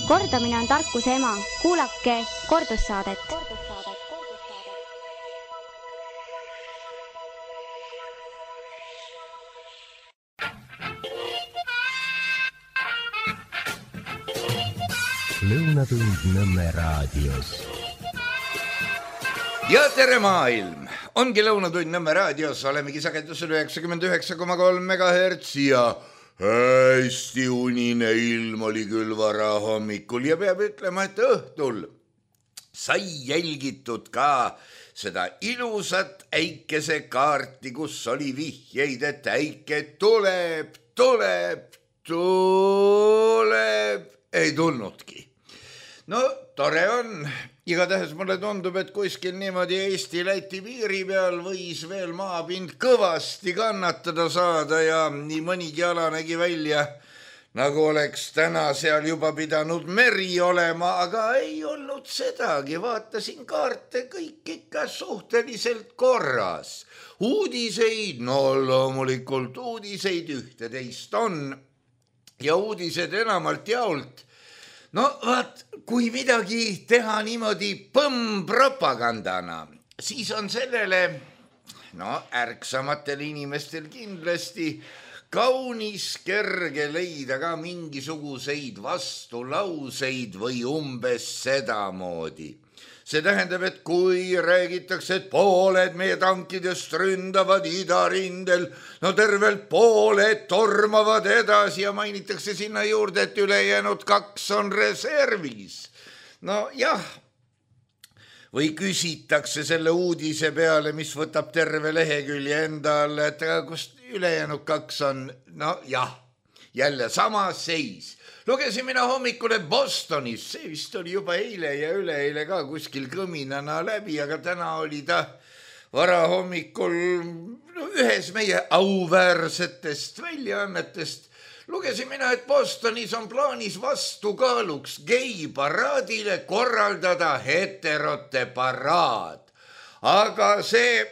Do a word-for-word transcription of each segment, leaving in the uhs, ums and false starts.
Kordamine on tarkuse ema. Kuulake kordussaadet. Lõunatund Nõmme raadios. Ja tere maailm! Ongi Lõunatund Nõmme raadios, olemegi sagedusel üheksakümmend üheksa koma kolm megahertsi ja hästi unine ilm oli küll vara hommikul ja peab ütlema, et õhtul sai jälgitud ka seda ilusat äikesekaarti, kus oli vihjeid, et äike tuleb, tuleb, tuleb, ei tulnudki. No, tore on. Igatahes mulle tundub, et kuskil niimoodi Eesti-Läti piiri peal võis veel maapind kõvasti kannatada saada ja nii mõnigi ala nägi välja, nagu oleks täna seal juba pidanud meri olema, aga ei olnud sedagi. Vaatasin kaarte, kõik ikka suhteliselt korras. Uudiseid, no loomulikult uudiseid ühte-teist on ja uudised enamalt jaolt. No vaat, kui midagi teha niimoodi põmm-propagandana, siis on sellele, no ärksamatel inimestel kindlasti kaunis kerge leida ka mingisuguseid vastulauseid või umbes sedamoodi. See tähendab, et kui räägitakse, et pooled meie tankidest ründavad idarindel, no tervelt pooled tormavad edasi ja mainitakse sinna juurde, et ülejäänud kaks on reservis. No jah, või küsitakse selle uudise peale, mis võtab terve lehekülje enda alla, et kust ülejäänud kaks on, no jah, jälle sama seis. Lugesin mina hommikule Bostonis, see vist oli juba eile ja üleeile ka kuskil kõminana läbi, aga täna oli ta vara hommikul no, ühes meie auväärsetest väljaannetest. Lugesin mina, et Bostonis on plaanis vastukaaluks gei-paraadile korraldada heterote paraad. Aga see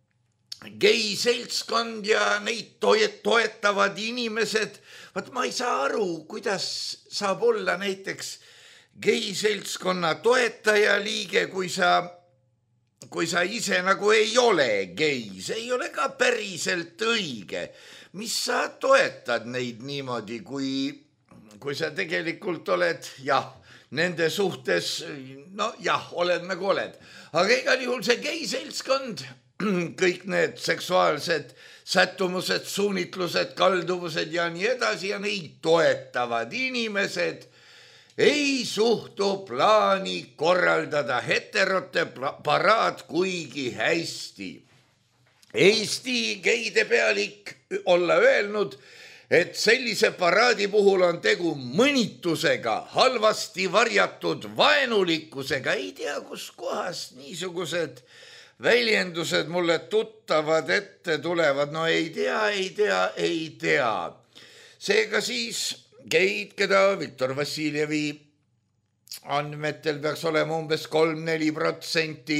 gei-seltskond ja neid toetavad inimesed, vaat ma ei saa aru, kuidas saab olla näiteks gei-seltskonna toetaja liige, kui sa, kui sa ise nagu ei ole gei. See ei ole ka päriselt õige. Mis sa toetad neid niimoodi, kui, kui sa tegelikult oled, jah, nende suhtes, no jah, oled nagu oled. Aga igal juhul see gei-seltskond, kõik need seksuaalsed sättumused, suunitlused, kalduvused ja nii edasi ja neid toetavad inimesed ei suhtu plaani korraldada heterote paraad kuigi hästi. Eesti geide pealik olla öelnud, et sellise paraadi puhul on tegu mõnitusega, halvasti varjatud vaenulikkusega. Ei tea, kus kohas niisugused väljendused mulle tuttavad ette tulevad, no ei tea, ei tea, ei tea. Seega siis geid, keda Viktor Vassiljevi andmetel peaks olema umbes kolm-neli protsenti.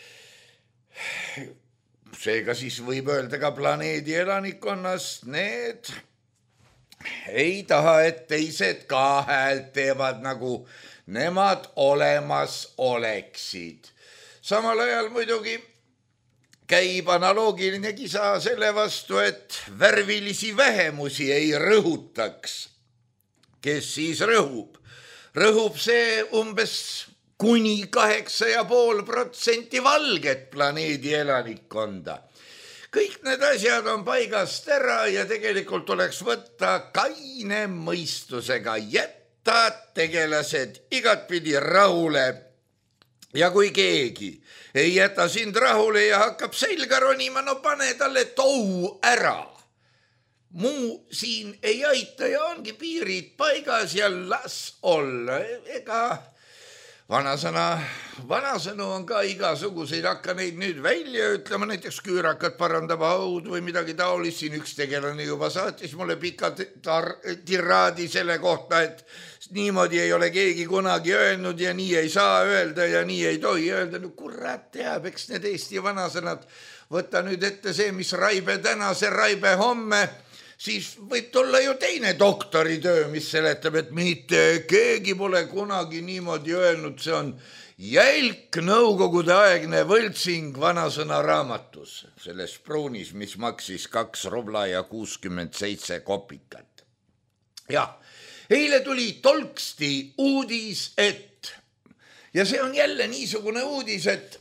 Seega siis võib öelda ka planeedi elanikkonnast, need ei taha, et teised ka häält teevad, nagu nemad olemas oleksid. Samal ajal muidugi käib analoogiline kisa selle vastu, et värvilisi vähemusi ei rõhutaks. Kes siis rõhub? Rõhub see umbes kuni kaheksa ja pool protsenti valget planeedi elanikkonda. Kõik need asjad on paigast ära ja tegelikult oleks võtta kaine mõistusega, jätta tegelased igatpidi rahule. Ja kui keegi ei jäta sind rahule ja hakkab selga ronima, no pane talle tou ära. Muu siin ei aita ja ongi piirid paigas ja las olla. Ega vanasõna, vanasõnu on ka igasuguseid, hakka neid nüüd välja ütlema, näiteks küürakat parandab haud või midagi taolist. Siin üks tegelane juba saatis mulle pika tiraadi selle kohta, et niimoodi ei ole keegi kunagi öelnud ja nii ei saa öelda ja nii ei tohi öelda. No kurat teab, eks need Eesti vanasõnad, võta nüüd ette see, mis raibe täna, see raibe homme. siis võib olla ju teine doktoritöö, mis seletab, et mitte keegi pole kunagi niimoodi öelnud, see on jälk nõukogude aegne võltsing vanasõna raamatus, selles pruunis, mis maksis kaks rubla ja kuuskümmend seitse kopikat. Jah, eile tuli tolksti uudis, et ja see on jälle niisugune uudis, et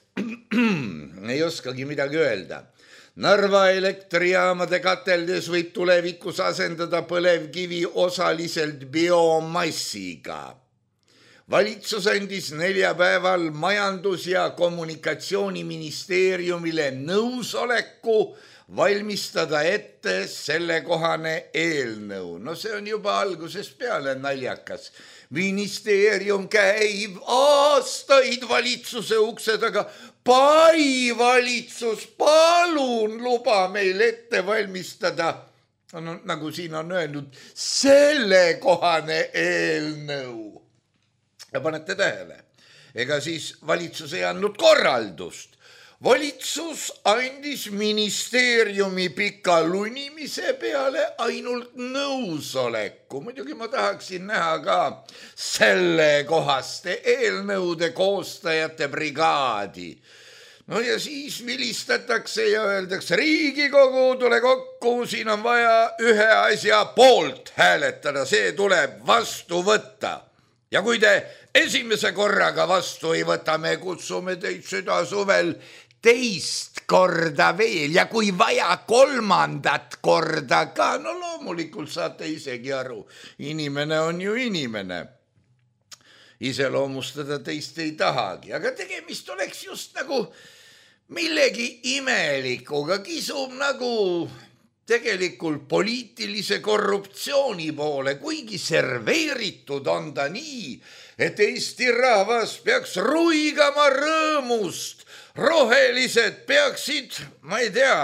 ei oskagi midagi öelda. Narva elektrijaamade kateldes võib tulevikus asendada põlevkivi osaliselt biomassiga. Valitsus andis neljapäeval majandus- ja kommunikatsiooniministeeriumile nõusoleku valmistada ette sellekohane eelnõu. No see on juba algusest peale naljakas. Ministeerium käib aastaid valitsuse ukse taga. Pai valitsus, palun luba meil ette valmistada, no, nagu siin on öelnud, sellekohane eelnõu. Ja panete tähele, ega siis valitsus ei andnud korraldust. Valitsus andis ministeeriumi pika lunimise peale ainult nõusoleku. Muidugi ma tahaksin näha ka sellekohaste eelnõude koostajate brigaadi. No ja siis vilistatakse ja öeldakse, Riigikogu, tule kokku, siin on vaja ühe asja poolt hääletada, see tuleb vastu võtta. Ja kui te esimese korraga vastu ei võta, me kutsume teid seda suvel teist korda veel ja kui vaja kolmandat korda ka, no loomulikult saate isegi aru, inimene on ju inimene. Iseloomustada teist ei tahagi, aga tegemist oleks just nagu millegi imelikuga, kisub nagu tegelikult poliitilise korruptsiooni poole, kuigi serveeritud on ta nii, et Eesti rahvas peaks ruigama rõõmust. Rohelised peaksid, ma ei tea,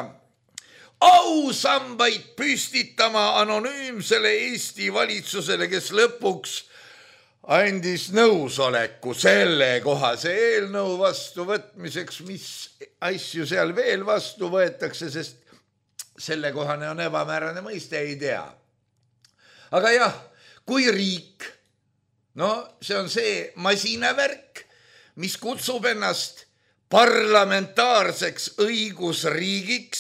ausambaid püstitama anonüümsele Eesti valitsusele, kes lõpuks andis nõusoleku selle kohase eelnõu vastuvõtmiseks, mis asju seal veel vastu võetakse, sest sellekohane on ebamäärane mõiste, ei tea. Aga jah, kui riik, no see on see masinavärk, mis kutsub ennast parlamentaarseks õigusriigiks,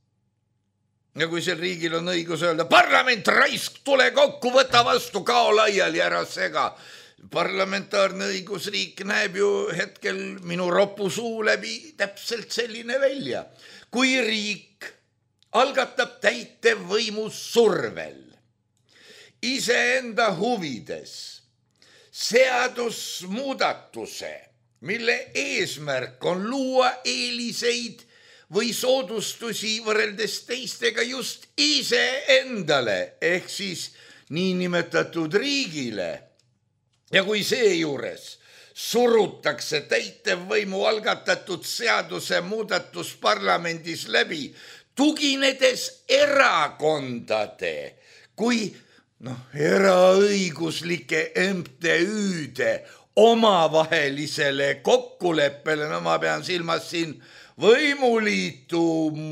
ja kui sel riigil on õigus öelda, parlament raisk, tule kokku, võta vastu, kao laiali, ära sega. Parlamentaarne õigusriik näeb ju hetkel minu ropu suu läbi täpselt selline välja. Kui riik algatab täitevvõimu survel iseenda huvides seadusmuudatuse, mille eesmärk on luua eeliseid või soodustusi võrreldes teistega just iseendale ehk siis niinimetatud riigile. Ja kui seejuures surutakse täitevvõimu algatatud seaduse muudatus parlamendis läbi, tuginedes erakondade kui noh, eraõiguslike M T Ü-de omavahelisele kokkuleppele, no ma pean silmas siin võimuliitu,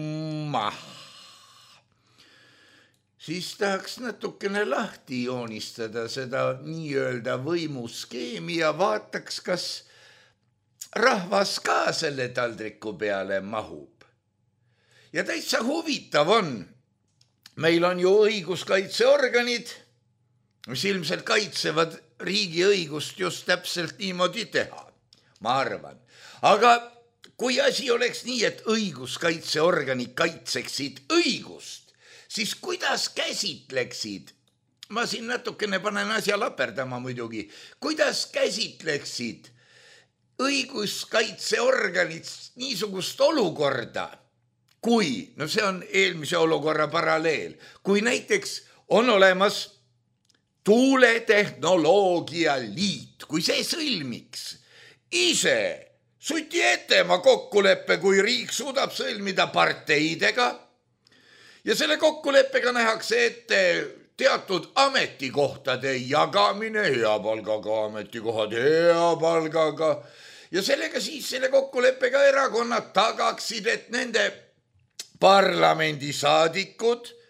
siis tahaks natukene lahti joonistada seda nii-öelda võimuskeemi ja vaataks, kas rahvas ka selle taldriku peale mahub. Ja täitsa huvitav on, meil on ju õiguskaitseorganid, mis ilmselt kaitsevad riigi õigust just täpselt niimoodi teha, ma arvan. Aga kui asi oleks nii, et õiguskaitseorganid kaitseksid õigust, siis kuidas käsitleksid, ma siin natukene panen asja laperdama muidugi, kuidas käsitleksid õiguskaitseorganid niisugust olukorda, kui, no see on eelmise olukorra paralleel, kui näiteks on olemas tuuletehnoloogia liit, kui see sõlmiks ise suti etema kokkuleppe, kui riik suudab sõlmida parteidega ja selle kokkuleppega nähakse ette teatud ametikohtade jagamine, hea palgaga ametikohad, hea palgaga ja sellega siis selle kokkuleppega erakonnad tagaksid, et nende parlamendisaadikud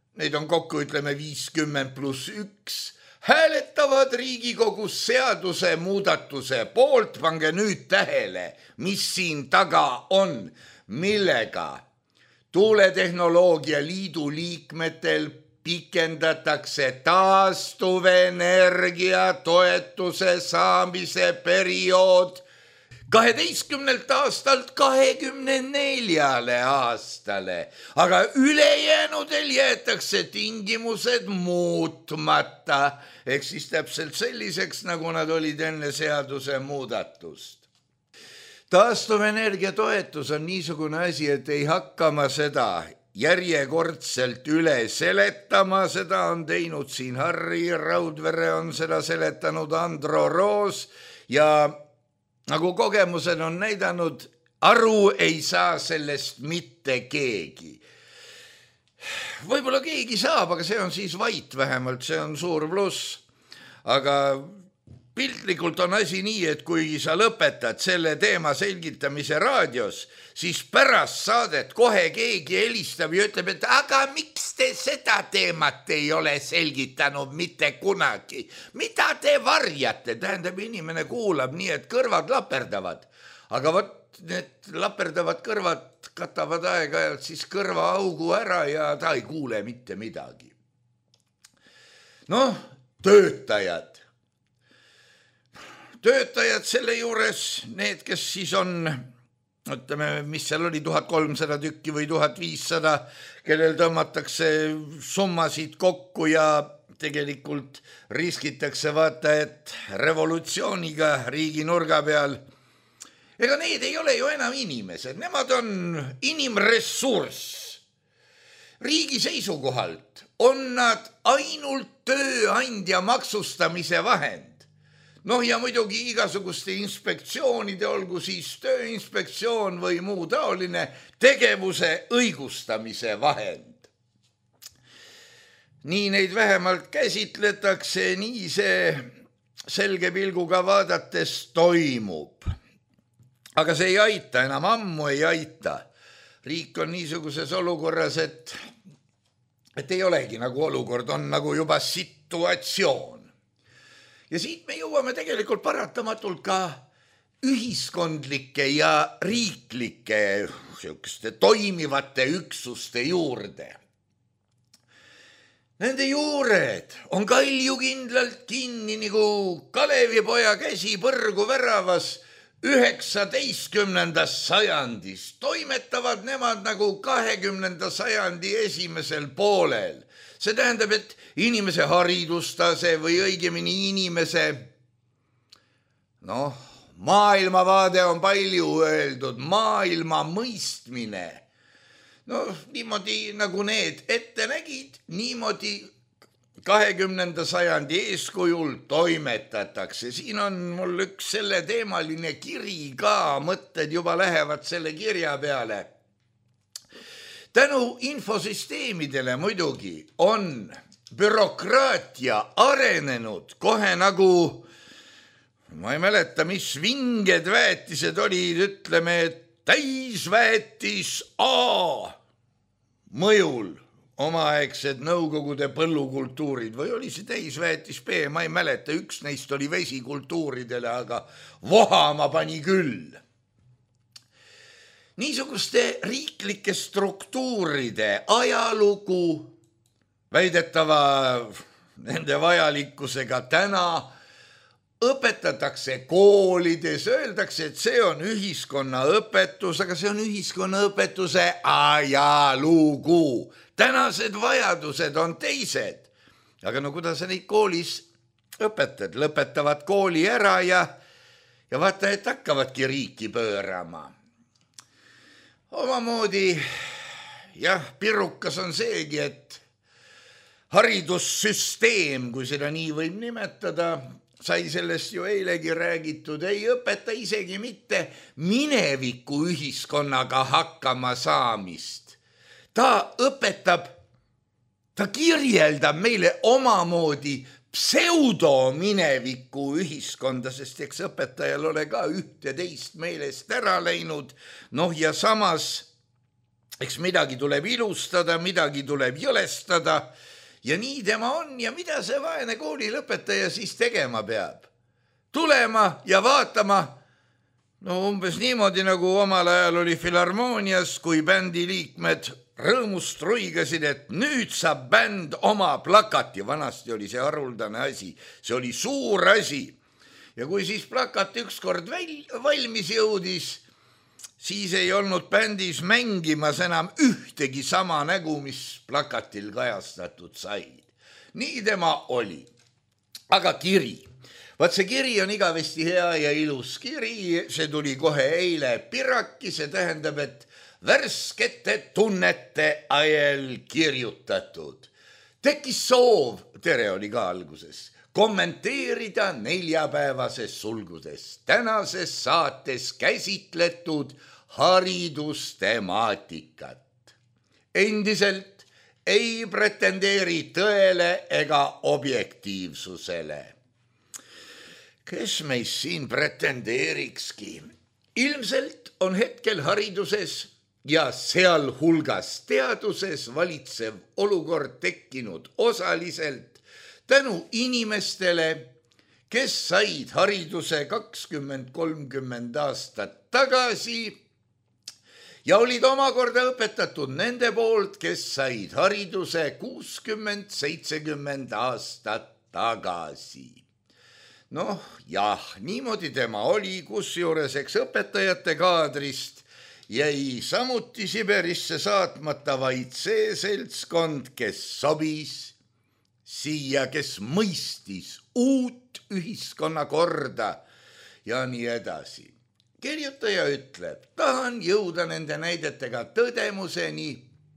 neid on kokku ütleme viiskümmend pluss üks, hääletavad Riigikogus seaduse muudatuse poolt, pange nüüd tähele, mis siin taga on, millega Tuuletehnoloogia Liidu liikmetel pikendatakse taastuvenergia toetuse saamise periood kaheteistkümnelt aastalt kahekümne neljale aastale, aga ülejäänudel jäetakse tingimused muutmata, ehk siis täpselt selliseks, nagu nad olid enne seaduse muudatust. Taastuvenergia toetus on niisugune asi, et ei hakkama seda järjekordselt üle seletama, seda on teinud siin Harri Raudvere, on seda seletanud Andro Roos ja nagu kogemused on näidanud, aru ei saa sellest mitte keegi. Võib-olla keegi saab, aga see on siis vait vähemalt, see on suur pluss. Aga piltlikult on asi nii, et kui sa lõpetad selle teema selgitamise raadios, siis pärast saadet kohe keegi helistab ja ütleb, et aga miks te seda teemat ei ole selgitanud mitte kunagi? Mida te varjate? Tähendab, inimene kuulab nii, et kõrvad laperdavad. Aga võt, need laperdavad kõrvad katavad aeg-ajalt siis kõrva augu ära ja ta ei kuule mitte midagi. Noh, töötajad. Töötajad selle juures, need, kes siis on, ütleme, mis seal oli, tuhat kolmsada tükki või tuhat viissada, kellel tõmmatakse summasid kokku ja tegelikult riskitakse vaata, et revolutsiooniga riigi nurga peal. Ega need ei ole ju enam inimesed, nemad on inimressurss. Riigi seisukohalt on nad ainult tööandja maksustamise vahend. Noh ja muidugi igasuguste inspektsioonide, olgu siis tööinspektsioon või muu taoline tegevuse õigustamise vahend. Nii neid vähemalt käsitletakse, nii see selge pilguga vaadates toimub. Aga see ei aita, enam ammu ei aita. Riik on niisuguses olukorras, et, et ei olegi nagu olukord, on nagu juba situatsioon. Ja siit me jõuame tegelikult paratamatult ka ühiskondlike ja riiklike sihukeste toimivate üksuste juurde. Nende juured on kaljukindlalt kinni nagu Kalevipoja käsi põrgu väravas üheksateistkümnendas sajandis. Toimetavad nemad nagu kahekümnenda sajandi esimesel poolel. See tähendab, et inimese haridustase või õigemini inimese, noh, maailmavaade on palju öeldud, maailma mõistmine. No niimoodi nagu need ette nägid, niimoodi kahekümnenda sajandi eeskujul toimetatakse. Siin on mul üks selle teemaline kiri ka, mõtted juba lähevad selle kirja peale. Tänu infosüsteemidele muidugi on bürokraatia arenenud kohe nagu, ma ei mäleta, mis vinged väetised olid, ütleme, täisväetis A mõjul omaaegsed nõukogude põllukultuurid või oli see täisväetis B, ma ei mäleta, üks neist oli vesikultuuridele, aga vohama pani küll. Niisuguste riiklike struktuuride ajalugu väidetava nende vajalikkusega täna õpetatakse koolides, öeldakse, et see on ühiskonnaõpetus, aga see on ühiskonnaõpetuse ajalugu. Tänased vajadused on teised. Aga no kuidas sa neid koolis õpetad? Lõpetavad kooli ära ja, ja vaata, et hakkavadki riiki pöörama. Omamoodi, jah, pirukas on seegi, et haridussüsteem, kui seda nii võib nimetada, sai sellest ju eilegi räägitud, ei õpeta isegi mitte mineviku ühiskonnaga hakkama saamist. Ta õpetab, ta kirjeldab meile omamoodi pseudomineviku ühiskonda, sest eks õpetajal ole ka üht ja teist meelest ära läinud. Noh ja samas eks midagi tuleb ilustada, midagi tuleb jõlestada ja nii tema on ja mida see vaene koolilõpetaja siis tegema peab? Tulema ja vaatama, no umbes niimoodi nagu omal ajal oli filharmoonias, kui bändi liikmed rõõmust ruigasid, et nüüd saab bänd oma plakati. Vanasti oli see haruldane asi, see oli suur asi. Ja kui siis plakat ükskord valmis jõudis, siis ei olnud bändis mängimas enam ühtegi sama nägu, mis plakatil kajastatud said. Nii tema oli. Aga kiri. Vaat see kiri on igavesti hea ja ilus kiri. See tuli kohe eile Piraki. See tähendab, et värskete tunnete ajel kirjutatud. Tekkis soov, tere oli ka alguses, kommenteerida neljapäevases sulgudes tänases saates käsitletud haridustemaatikat. Endiselt ei pretendeeri tõele ega objektiivsusele. Kes meist siin pretendeerikski? Ilmselt on hetkel hariduses ja seal hulgas teaduses valitsev olukord tekkinud osaliselt tänu inimestele, kes said hariduse kakskümmend kolmkümmend aastat tagasi ja olid omakorda õpetatud nende poolt, kes said hariduse kuuskümmend seitsekümmend aastat tagasi. Noh, jah, niimoodi tema oli, kusjuures eks õpetajate kaadrist jäi samuti Siberisse saatmata vaid see seltskond, kes sobis siia, kes mõistis uut ühiskonnakorda ja nii edasi. Kirjutaja ütleb, tahan jõuda nende näidetega tõdemuseni,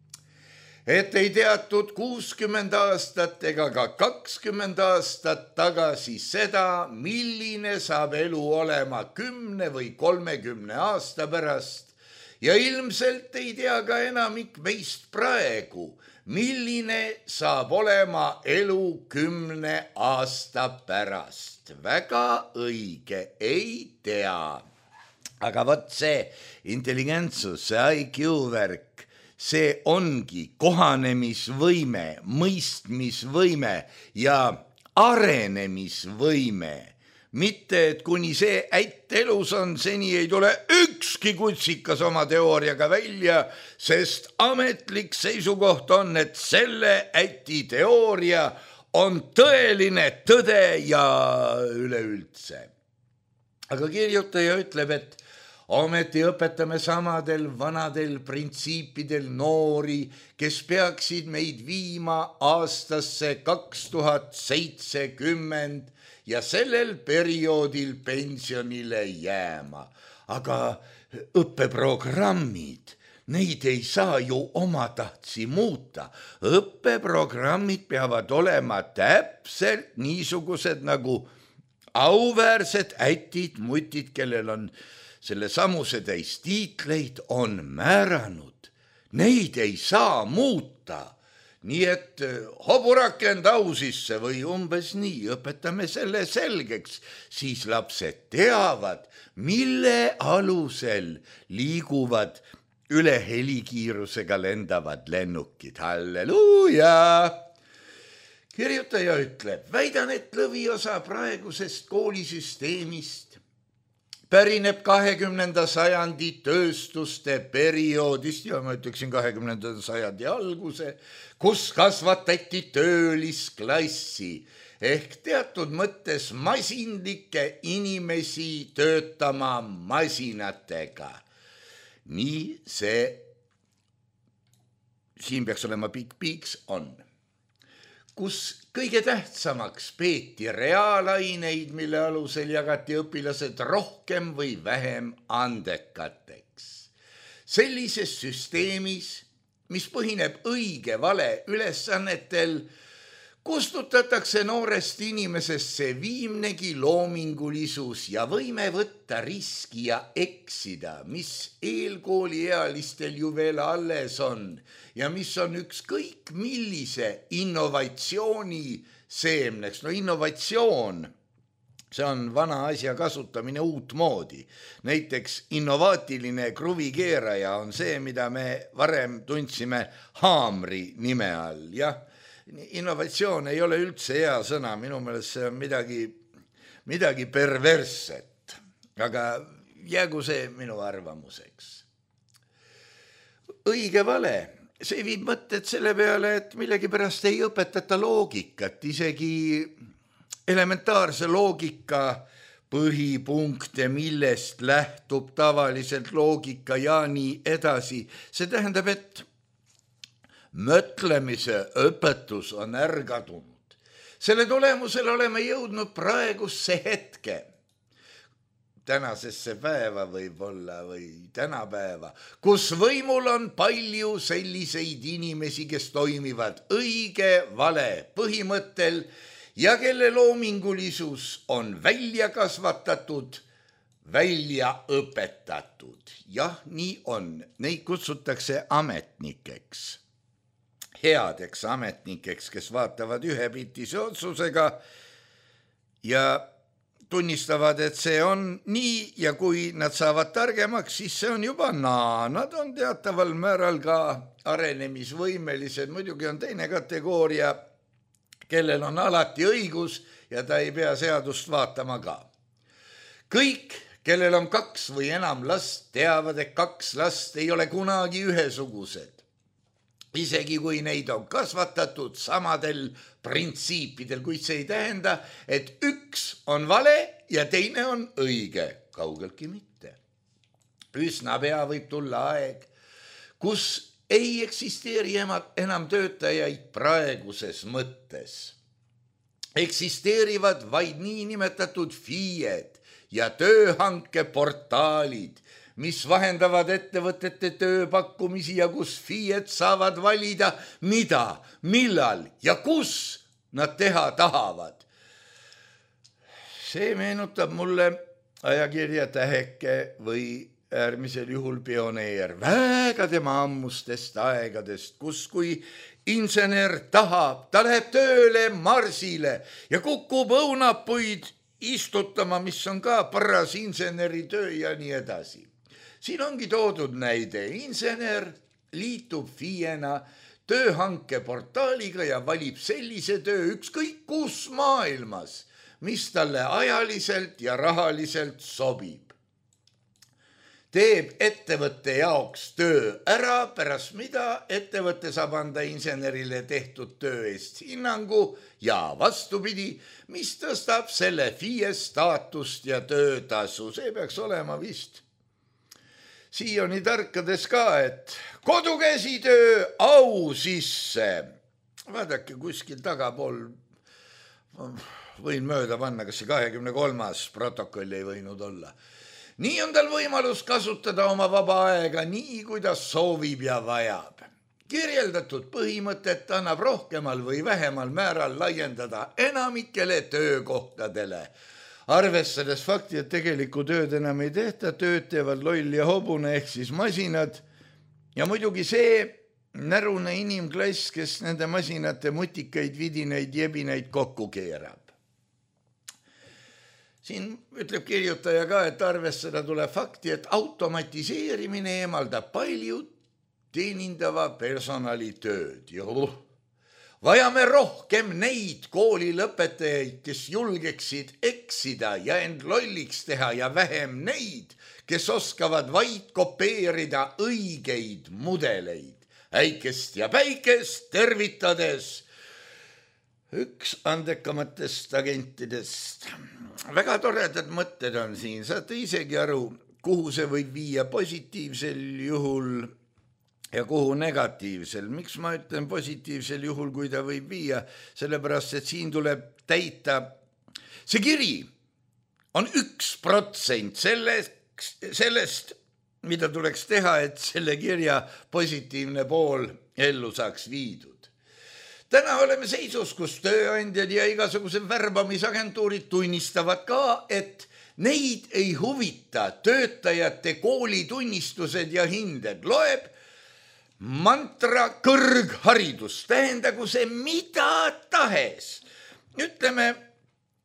et ei teatud kuuskümmend aastat ega ka kakskümmend aastat tagasi seda, milline saab elu olema kümne või kolmekümne aasta pärast ja ilmselt ei tea ka enamik meist praegu, milline saab olema elu kümne aasta pärast. Väga õige, ei tea. Aga vot see intelligentsus, see I Q värk, see ongi kohanemisvõime, mõistmisvõime ja arenemisvõime. Mitte, et kuni see ätt elus on, seni ei tule ükski kutsikas oma teooriaga välja, sest ametlik seisukoht on, et selle äti teooria on tõeline tõde ja üleüldse. Aga kirjutaja ütleb, et ometi õpetame samadel vanadel printsiipidel noori, kes peaksid meid viima aastasse kaks tuhat seitsekümmend ja sellel perioodil pensionile jääma. Aga õppeprogrammid, neid ei saa ju omatahtsi muuta. Õppeprogrammid peavad olema täpselt niisugused nagu auväärsed ätid, mutid, kellel on selle samuse täis tiitleid, on määranud. Neid ei saa muuta. Nii et hoburakend au sisse või umbes nii, õpetame selle selgeks, siis lapsed teavad, mille alusel liiguvad üle helikiirusega lendavad lennukid. Halleluuja! Kirjutaja ütleb, väidan, et lõviosa praegusest koolisüsteemist pärineb kahekümnenda sajandi tööstuste perioodist ja ma ütleksin kahekümnenda sajandi alguse, kus kasvatati töölisklassi ehk teatud mõttes masinlikke inimesi töötama masinatega. Nii see, siin peaks olema pikk piiks, on. Kus kõige tähtsamaks peeti reaalaineid, mille alusel jagati õpilased rohkem või vähem andekateks. Sellises süsteemis, mis põhineb õige vale ülesannetel, kustutatakse noorest inimesest see viimnegi loomingulisus ja võime võtta riski ja eksida, mis eelkooliealistel ju veel alles on ja mis on ükskõik millise innovatsiooni seemneks. No innovatsioon see on vana asja kasutamine uut moodi. Näiteks innovaatiline kruvikeeraja on see, mida me varem tundsime haamri nime all. Jah, innovatsioon ei ole üldse hea sõna, minu meelest see on midagi, midagi perversset, aga jäägu see minu arvamuseks. Õige vale, see viib mõtted selle peale, et millegi pärast ei õpetata loogikat, isegi elementaarse loogika põhipunkte, millest lähtub tavaliselt loogika ja nii edasi. See tähendab, et mõtlemise õpetus on ärgadunud. Selle tulemusel oleme jõudnud praegusse hetke, tänasesse päeva võib-olla või tänapäeva, kus võimul on palju selliseid inimesi, kes toimivad õige vale põhimõttel ja kelle loomingulisus on välja kasvatatud, välja õpetatud. Jah, nii on. Neid kutsutakse ametnikeks. Headeks ametnikeks, kes vaatavad ühepitise otsusega ja tunnistavad, et see on nii ja kui nad saavad targemaks, siis see on juba naa. Nad on teataval määral ka arenemisvõimelised. Muidugi on teine kategooria, kellel on alati õigus ja ta ei pea seadust vaatama ka. Kõik, kellel on kaks või enam last, teavad, et kaks last ei ole kunagi ühesugused. Isegi kui neid on kasvatatud samadel printsiipidel, kuid see ei tähenda, et üks on vale ja teine on õige. Kaugeltki mitte. Üsna pea võib tulla aeg, kus ei eksisteeri enam töötajaid praeguses mõttes. Eksisteerivad vaid niinimetatud FIE-d ja tööhankeportaalid, mis vahendavad ettevõtete tööpakkumisi ja kus FIE-d saavad valida, mida, millal ja kus nad teha tahavad. See meenutab mulle ajakirja Täheke või äärmisel juhul pioneer väga tema ammustest aegadest, kus kui insener tahab, ta läheb tööle Marsile ja kukub õunapuid istutama, mis on ka paras inseneri töö ja nii edasi. Siin ongi toodud näide. Insener liitub FIE-na tööhankeportaaliga ja valib sellise töö ükskõik kus maailmas, mis talle ajaliselt ja rahaliselt sobib. Teeb ettevõtte jaoks töö ära, pärast mida ettevõtte saab anda insenerile tehtud töö eest hinnangu ja vastupidi, mis tõstab selle FIE staatust ja töötasu. See peaks olema vist siiani tarkades ka, et kodukäsitöö au sisse. Vaadake kuskil tagapool, võin mööda panna, kas see kahekümne kolmas protokoll ei võinud olla. Nii on tal võimalus kasutada oma vaba aega nii, kuidas soovib ja vajab. Kirjeldatud põhimõtet annab rohkemal või vähemal määral laiendada enamikele töökohtadele. Arvestades fakti, et tegelikku tööd enam ei tehta, tööd teevad loll ja hobune ehk siis masinad ja muidugi see närune inimklass, kes nende masinate mutikaid, vidineid, jebinaid kokku keerab. Siin ütleb kirjutaja ka, et arvestada tuleb fakti, et automatiseerimine eemaldab palju teenindava personali tööd. Juh. Vajame rohkem neid koolilõpetajaid, kes julgeksid eksida ja end lolliks teha ja vähem neid, kes oskavad vaid kopeerida õigeid mudeleid. Äikest ja päikest tervitades üks andekamatest agentidest. Väga toredad mõtted on siin, saate isegi aru, kuhu see võib viia positiivsel juhul ja kuhu negatiivsel. Miks ma ütlen positiivsel juhul, kui ta võib viia? Sellepärast, et siin tuleb täita. See kiri on üks protsent sellest, sellest, mida tuleks teha, et selle kirja positiivne pool ellu saaks viidud. Täna oleme seisus, kus tööandjad ja igasugused värbamisagentuurid tunnistavad ka, et neid ei huvita töötajate koolitunnistused ja hinded. Loeb mantra kõrgharidus, tähendagu see mida tahes. Ütleme,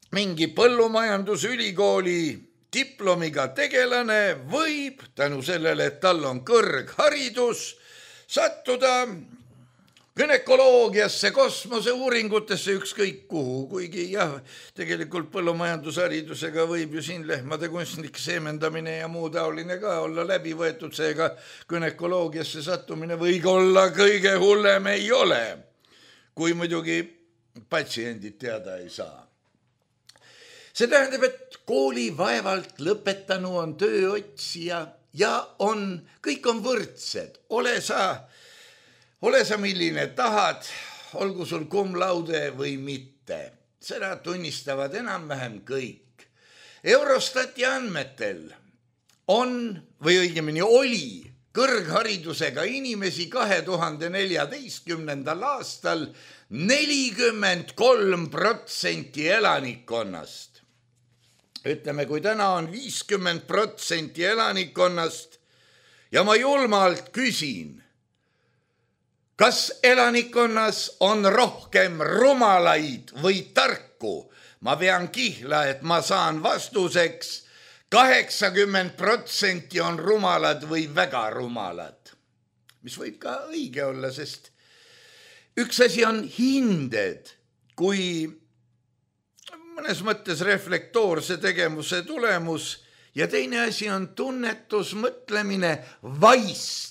mingi põllumajandusülikooli diplomiga tegelane võib tänu sellele, et tal on kõrgharidus, sattuda günekoloogiasse, kosmoseuuringutesse, ükskõik kuhu, kuigi jah, tegelikult põllumajandusharidusega võib ju siin lehmade kunstnik seemendamine ja muu taoline ka olla läbi võetud, seega günekoloogiasse sattumine võib olla kõige hullem ei ole, kui muidugi patsiendid teada ei saa. See tähendab, et kooli vaevalt lõpetanu on tööotsija ja on, kõik on võrdsed, ole sa Ole sa milline tahad, olgu sul cum laude või mitte. Seda tunnistavad enam-vähem kõik. Eurostati andmetel on, või õigemini oli, kõrgharidusega inimesi kahe tuhande neljateistkümnendal aastal nelikümmend kolm protsenti elanikkonnast. Ütleme, kui täna on viiskümmend protsenti elanikkonnast ja ma julmalt küsin, kas elanikkonnas on rohkem rumalaid või tarku? Ma vean kihla, et ma saan vastuseks kaheksakümmend protsenti on rumalad või väga rumalad. Mis võib ka õige olla, sest üks asi on hinded, kui mõnes mõttes reflektoorse tegevuse tulemus ja teine asi on tunnetus, mõtlemine, vaist.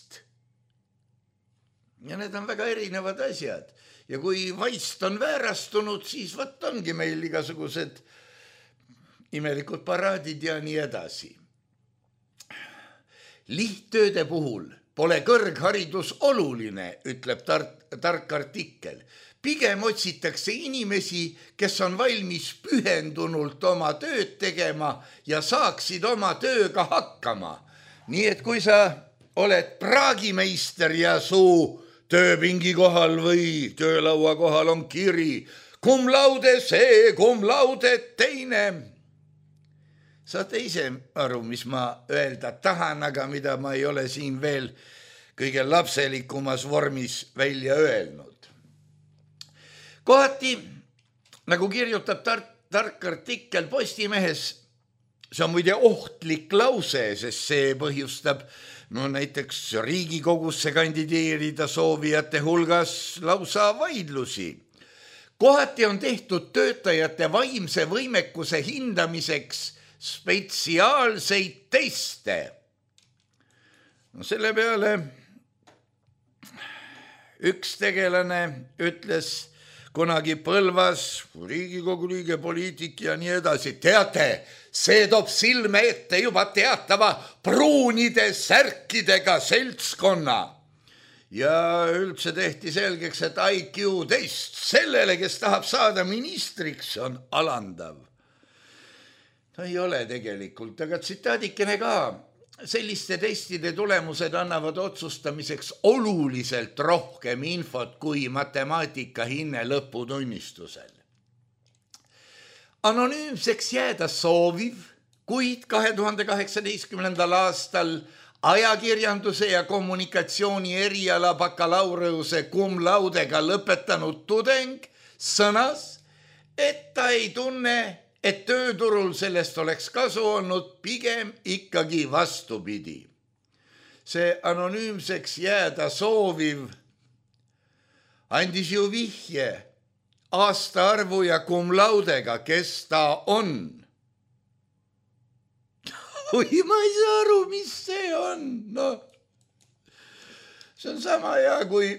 Ja need on väga erinevad asjad. Ja kui vaist on väärastunud, siis võt ongi meil igasugused imelikud paraadid ja nii edasi. Lihttööde puhul pole kõrgharidus oluline, ütleb tar- tark artikkel. Pigem otsitakse inimesi, kes on valmis pühendunult oma tööd tegema ja saaksid oma tööga hakkama. Nii et kui sa oled praagimeister ja su tööpingi kohal või töölaua kohal on kiri, cum laude see, cum laude teine. Saate ise aru, mis ma öelda tahan, aga mida ma ei ole siin veel kõige lapselikumas vormis välja öelnud. Kohati, nagu kirjutab tar- tark artikkel Postimehes, see on muide ohtlik lause, sest see põhjustab no näiteks Riigikogusse kandideerida soovijate hulgas lausa vaidlusi. Kohati on tehtud töötajate vaimse võimekuse hindamiseks spetsiaalseid teste. No selle peale üks tegelane ütles kunagi Põlvas, Riigikogu liige, poliitik ja nii edasi. Teate, see toob silme ette juba teatava pruunide särkidega seltskonna. Ja üldse tehti selgeks, et I Q test sellele, kes tahab saada ministriks, on alandav. Ta ei ole tegelikult, aga tsitaadikene ka. Selliste testide tulemused annavad otsustamiseks oluliselt rohkem infot kui matemaatika hinne lõputunnistusel. Anonüümseks jääda sooviv, kuid kahe tuhande kaheksateistkümnendal aastal ajakirjanduse ja kommunikatsiooni eriala bakalaureuse cum laudega lõpetanud tudeng sõnas, et ta ei tunne, et tööturul sellest oleks kasu olnud, pigem ikkagi vastupidi. See anonüümseks jääda sooviv andis ju vihje aastaarvu ja cum laudega, kes ta on. Oi, ma ei saa aru, mis see on. No, see on sama hea, kui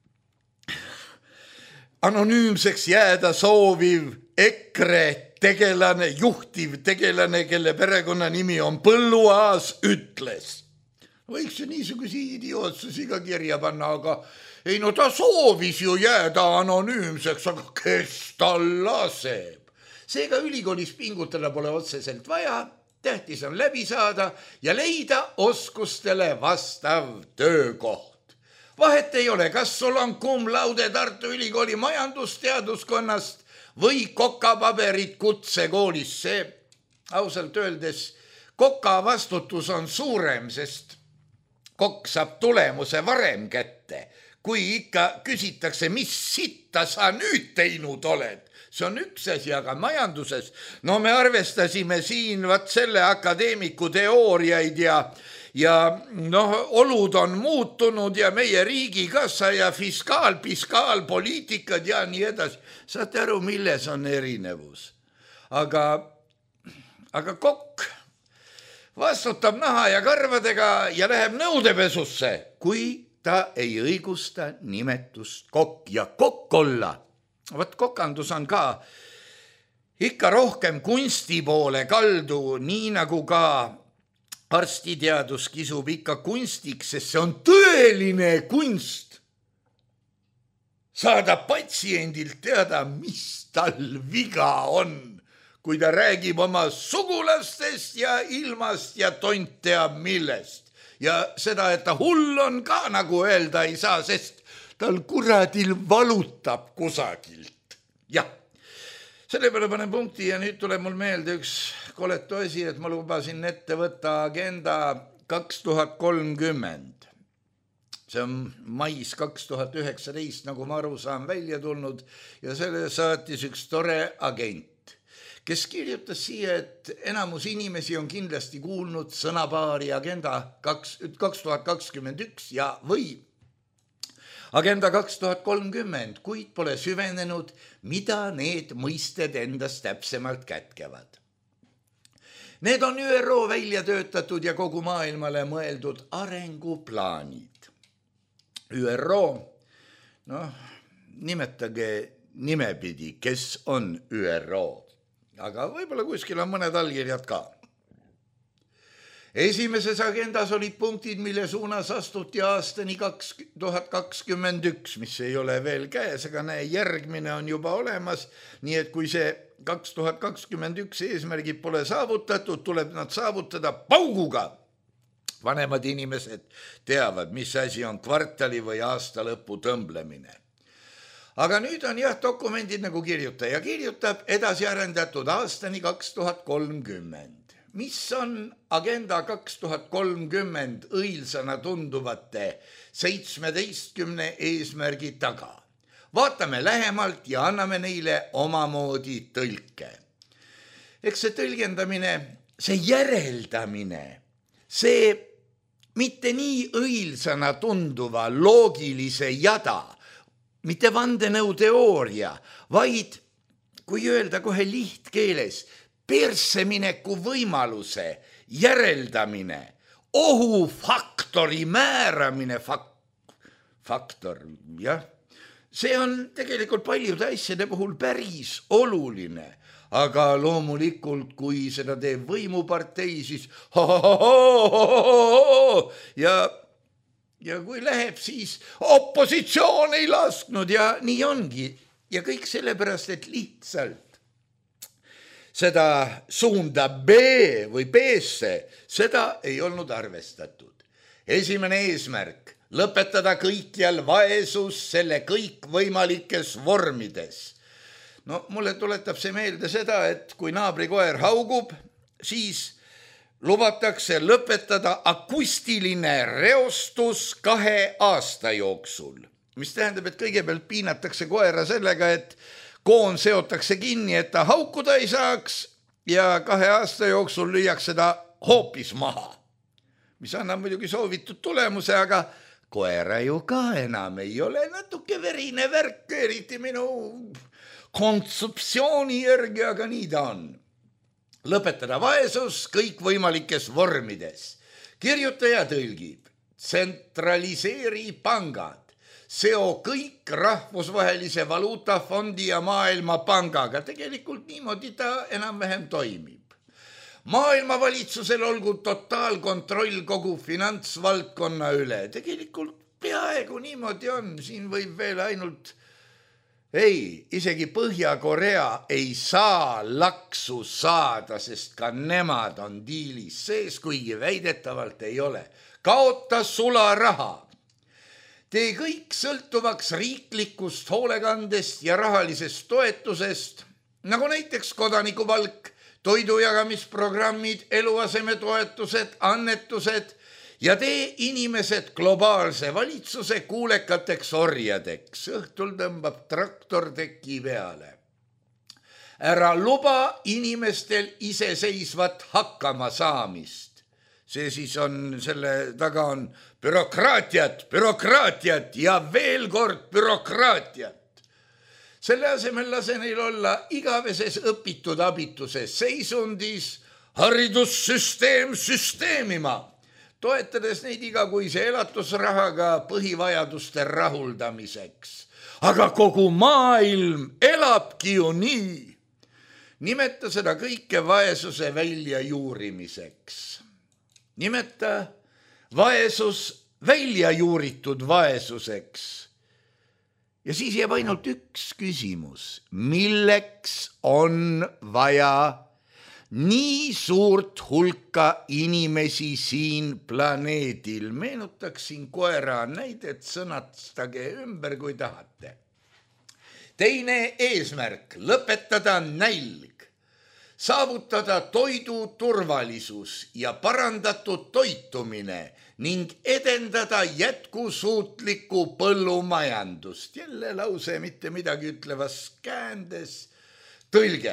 anonüümseks jääda sooviv EKRE tegelane, juhtiv tegelane, kelle perekonna nimi on Põlluaas, ütles. Võiks ju niisugusi idiootsusi ka kirja panna, aga ei, no ta soovis ju jääda anonüümseks, aga kes tal laseb? Seega ülikoolis pingutada pole otseselt vaja, tähtis on läbi saada ja leida oskustele vastav töökoht. Vahet ei ole, kas sul on cum laude Tartu Ülikooli majandusteaduskonnast või kokapaberid kutsekoolis. See ausalt öeldes koka vastutus on suurem, sest kokk saab tulemuse varem kätte. Kui ikka küsitakse, mis sitta sa nüüd teinud oled, see on üks asi, aga majanduses, no me arvestasime siin vaat selle akadeemiku teooriaid ja ja noh, olud on muutunud ja meie riigikassa ja fiskaal, fiskaalpoliitikad ja nii edasi. Saate aru, milles on erinevus? Aga, aga kokk vastutab naha ja karvadega ja läheb nõudepesusse, kui ta ei õigusta nimetust kokk ja kokk olla. Võt kokandus on ka ikka rohkem kunsti poole kaldu, nii nagu ka arstiteadus kisub ikka kunstiks, sest see on tõeline kunst. Saada patsiendilt teada, mis tal viga on, kui ta räägib oma sugulastest ja ilmast ja tont teab millest. Ja seda, et ta hull on ka nagu öelda ei saa, sest tal kuradil valutab kusagilt. Jah. Selle peale panen punkti ja nüüd tuleb mul meelde üks koletu asi, et ma lubasin ette võtta agenda kaks tuhat kolmkümmend. See on mais kaks tuhat üheksateist, nagu ma aru saan, välja tulnud ja selle saatis üks tore agent, kes kirjutas siia, et enamus inimesi on kindlasti kuulnud sõnapaari agenda kaks tuhat kakskümmend üks ja või agenda kaks tuhat kolmkümmend, kuid pole süvenenud, mida need mõisted endast täpsemalt kätkevad. Need on Ü R O välja töötatud ja kogu maailmale mõeldud arenguplaanid. Ü R O, noh, nimetage nimepidi, kes on Ü R O, aga võib-olla kuskil on mõned allkirjad ka. Esimeses agendas olid punktid, mille suunas astuti aastani kaks tuhat kakskümmend üks, mis ei ole veel käes, aga näe, järgmine on juba olemas, nii et kui see kaks tuhat kakskümmend üks eesmärgid pole saavutatud, tuleb nad saavutada pauguga. Vanemad inimesed teavad, mis asi on kvartali või aasta lõpu tõmblemine. Aga nüüd on jah dokumendid nagu kirjutaja kirjutab edasi arendatud aastani kaks tuhat kolmkümmend. Mis on agenda kaks tuhat kolmkümmend õilsana tunduvate seitsmeteistkümne eesmärgi taga? Vaatame lähemalt ja anname neile omamoodi tõlke. Eks see tõlgendamine, see järeldamine, see mitte nii õilsana tunduva loogilise jada, mitte vandenõuteooria, vaid kui öelda kohe lihtkeeles, persemineku võimaluse järeldamine, ohufaktori määramine, fak- faktor, jah. See on tegelikult paljude asjade puhul päris oluline, aga loomulikult, kui seda teeb võimupartei, siis ja, ja kui läheb, siis opositsioon ei lasknud ja nii ongi. Ja kõik sellepärast, et lihtsalt seda suunda B või B-sse, seda ei olnud arvestatud. Esimene eesmärk, lõpetada kõikjal vaesus selle kõikvõimalikes vormides. No mulle tuletab see meelde seda, et kui naabrikoer haugub, siis lubatakse lõpetada akustiline reostus kahe aasta jooksul. Mis tähendab, et kõigepealt piinatakse koera sellega, et koon seotakse kinni, et ta haukuda ei saaks ja kahe aasta jooksul lüüakse ta hoopis maha. Mis annab muidugi soovitud tulemuse, aga koera ju ka enam ei ole natuke verine värk, eriti minu kontseptsiooni järgi, aga nii ta on. Lõpetada vaesus kõikvõimalikes vormides. Kirjutaja tõlgib, tsentraliseeri pangad. Seo kõik rahvusvahelise valuutafondi ja maailmapangaga. Tegelikult niimoodi ta enam-vähem toimib. Maailmavalitsusel olgu totaalkontroll kogu finantsvaldkonna üle. Tegelikult peaaegu niimoodi on. Siin võib veel ainult... Ei, isegi Põhja-Korea ei saa laksu saada, sest ka nemad on diilis sees, kuigi väidetavalt ei ole. Kaota sularaha. Tee kõik sõltuvaks riiklikust hoolekandest ja rahalisest toetusest, nagu näiteks kodanikupalk, toidujagamisprogrammid, eluasemetoetused, annetused ja tee inimesed globaalse valitsuse kuulekateks orjadeks. Õhtul tõmbab traktor teki peale. ära luba inimestel iseseisvat hakkama saamist. See siis on, selle taga on bürokraatiat, bürokraatiat ja veel kord bürokraatiat. Selle asemel lase neil olla igaveses õpitud abituses seisundis, haridussüsteem süsteemima, toetades neid igakuise elatusrahaga põhivajaduste rahuldamiseks. Aga kogu maailm elabki ju nii. Nimeta seda kõike vaesuse välja juurimiseks. Nimeta vaesus välja juuritud vaesuseks. Ja siis jääb ainult üks küsimus. Milleks on vaja nii suurt hulka inimesi siin planeedil? Meenutaksin koera näidet, sõnastage ümber, kui tahate. Teine eesmärk, lõpetada nälg. Saavutada toidu turvalisus ja parandatud toitumine ning edendada jätkusuutlikku põllumajandust. Jälle lause mitte midagi ütlevas käändes. Tõlge.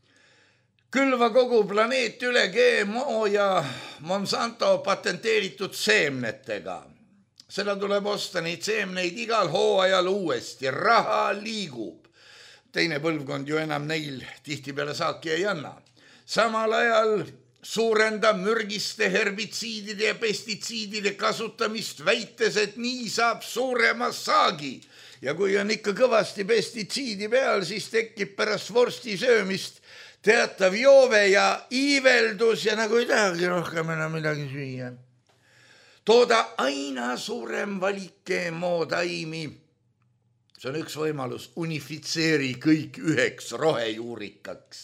Külva kogu planeet üle G M O ja Monsanto patenteeritud seemnetega. Seda tuleb osta neid seemneid igal hooajal uuesti. Raha liigub. Teine põlvkond ju enam neil tihtipeale saaki ei anna. Samal ajal suurenda mürgiste herbitsiidide ja pestitsiidide kasutamist väites, et nii saab suurema saagi. Ja kui on ikka kõvasti pestitsiidi peal, siis tekib pärast vorsti söömist teatav joove ja iiveldus ja nagu ei tahagi rohkem enam midagi süüa. Tooda aina suurem valik G M O taimi. See on üks võimalus, unifitseeri kõik üheks rohejuurikaks.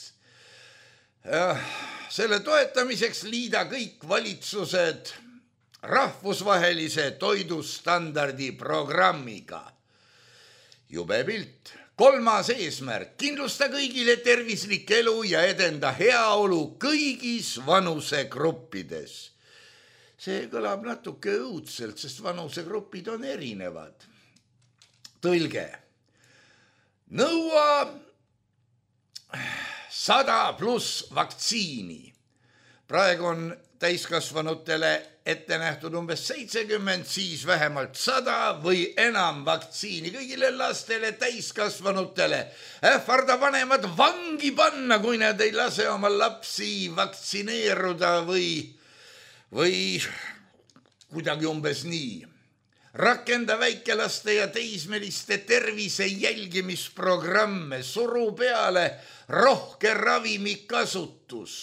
Selle toetamiseks liida kõik valitsused rahvusvahelise toidustandardi programmiga. Jube pilt. Kolmas eesmärk, kindlusta kõigile tervislik elu ja edenda heaolu kõigis vanusegruppides. See kõlab natuke õudselt, sest vanusegrupid on erinevad. Tõlge. Nõua sada pluss vaktsiini. Praegu on täiskasvanutele ette nähtud umbes seitsekümmend, siis vähemalt sada või enam vaktsiini. Kõigile lastele, täiskasvanutele ähvarda vanemad vangi panna, kui nad ei lase oma lapsi vaktsineeruda või, või kuidagi umbes nii. Rakenda väikelaste ja teismeliste tervise jälgimisprogramme, suru peale rohke ravimikasutus.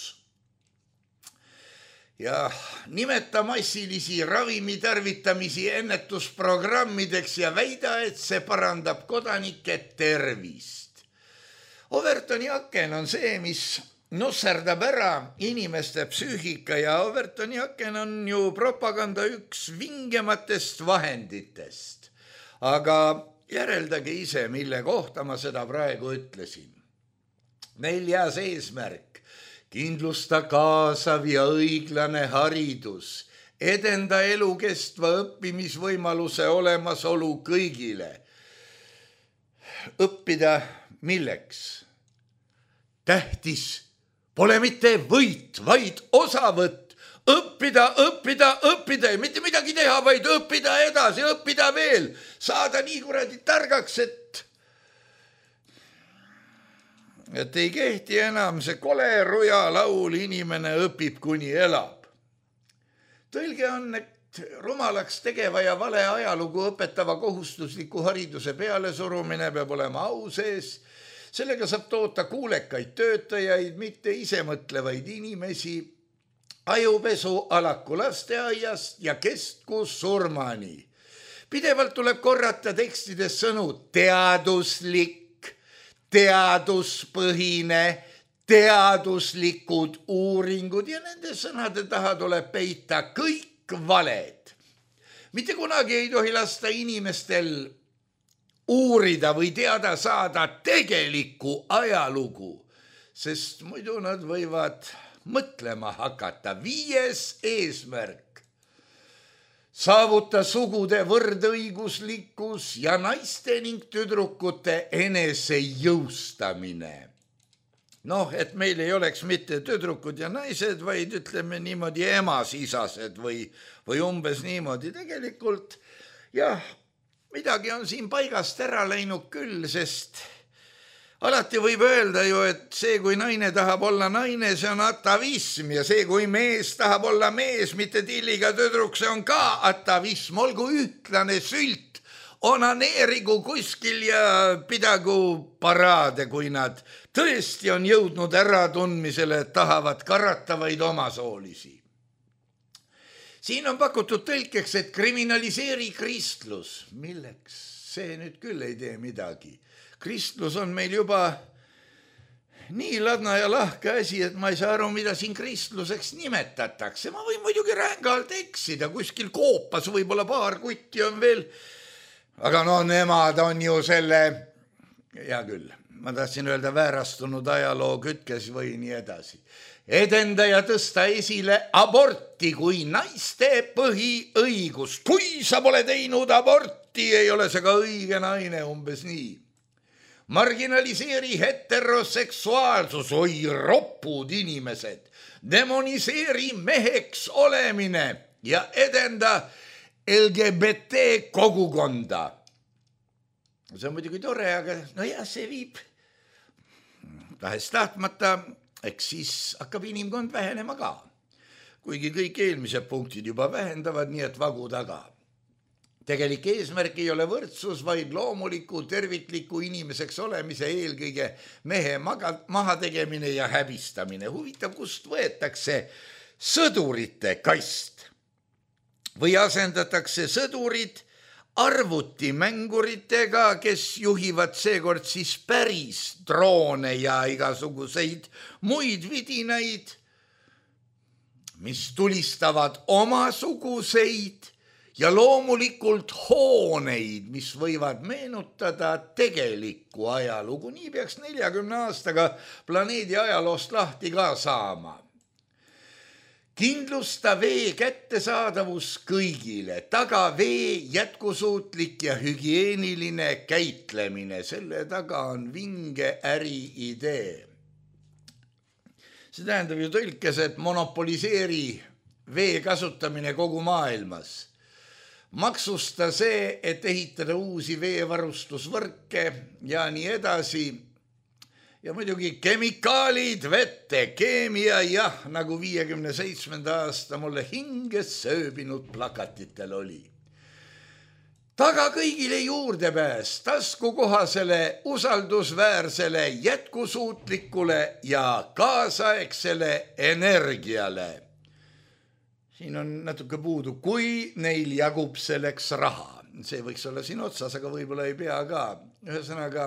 Ja nimeta massilisi ravimitarvitamisi ennetusprogrammideks ja väida, et see parandab kodanike tervist. Overtoni aken on see, mis nusserdab ära inimeste psüühika ja Overtoni aken on ju propaganda üks vingematest vahenditest. Aga järeldage ise, mille kohta ma seda praegu ütlesin. Neljas eesmärk, kindlusta kaasav ja õiglane haridus, edenda elukestva õppimisvõimaluse olemasolu kõigile. Õppida milleks? Tähtis pole mitte võit, vaid osavõtt. Õppida, õppida, õppida ja mitte midagi teha, vaid õppida edasi, õppida veel. Saada nii kuradi targaks, et, et ei kehti enam see kole ruja laul, inimene õpib kuni elab. Tõlge on, et rumalaks tegeva ja vale ajalugu õpetava kohustusliku hariduse pealesurumine peab olema au sees. Sellega saab toota kuulekaid töötajaid, mitte isemõtlevaid inimesi, ajupesu alaku lasteaiast ja kestkus surmani. Pidevalt tuleb korrata tekstides sõnu teaduslik, teaduspõhine, teaduslikud uuringud ja nende sõnade taha tuleb peita kõik valed. Mitte kunagi ei tohi lasta inimestel uurida või teada saada tegelikku ajalugu, sest muidu nad võivad mõtlema hakata. Viies eesmärk. Saavuta sugude võrdõiguslikkus ja naiste ning tüdrukute enesejõustamine. noh, et meil ei oleks mitte tüdrukud ja naised, vaid ütleme niimoodi emas-isased või, või umbes niimoodi. Tegelikult jah, midagi on siin paigast ära läinud küll, sest alati võib öelda ju, et see, kui naine tahab olla naine, see on atavism ja see, kui mees tahab olla mees, mitte tilliga tüdruk, see on ka atavism. Olgu ühtlane sült, onaneerigu kuskil ja pidagu paraade, kui nad tõesti on jõudnud äratundmisele, et tahavad karatavaid omasoolisi. Siin on pakutud tõlkeks, et kriminaliseeri kristlus. Milleks? See nüüd küll ei tee midagi. Kristlus on meil juba nii ladna ja lahke asi, et ma ei saa aru, mida siin kristluseks nimetatakse. Ma võin muidugi rängalt eksida, kuskil koopas võib-olla paar kutti on veel. Aga no nemad on ju selle, hea küll, ma tahtsin öelda väärastunud ajaloo kütkes või nii edasi. Edenda ja tõsta esile aborti kui naiste põhiõigust. Kui sa pole teinud aborti, ei ole see ka õige naine, umbes nii. Marginaliseeri heteroseksuaalsus, oi ropud inimesed, demoniseeri meheks olemine ja edenda L G B T kogukonda. See on muidugi tore, aga no jah, see viib tahes tahtmata, eks siis hakkab inimkond vähenema ka. Kuigi kõik eelmised punktid juba vähendavad, nii et vagu taga. Tegelik eesmärk ei ole võrdsus, vaid loomuliku tervikliku inimeseks olemise eelkõige mehe maha tegemine ja häbistamine. Huvitav, kust võetakse sõdurite kast või asendatakse sõdurid arvutimänguritega, kes juhivad seekord siis päris droone ja igasuguseid muid vidinaid, mis tulistavad omasuguseid ja loomulikult hooneid, mis võivad meenutada tegelikku ajalugu. Nii peaks neljakümne aastaga planeedi ajaloost lahti ka saama. Kindlusta vee kättesaadavus kõigile, taga vee jätkusuutlik ja hügieeniline käitlemine. Selle taga on vinge äriidee. See tähendab ju tõlkes, et monopoliseeri vee kasutamine kogu maailmas. Maksusta see, et ehitada uusi veevarustusvõrke ja nii edasi. Ja muidugi kemikaalid vette, keemia jah, nagu viiekümne seitsmenda aasta mulle hinges sööbinud plakatitel oli. Taga kõigile juurdepääs taskukohasele, usaldusväärsele, jätkusuutlikule ja kaasaegsele energiale. Siin on natuke puudu, kui neil jagub selleks raha. See võiks olla siin otsas, aga võib-olla ei pea ka. Ühesõnaga,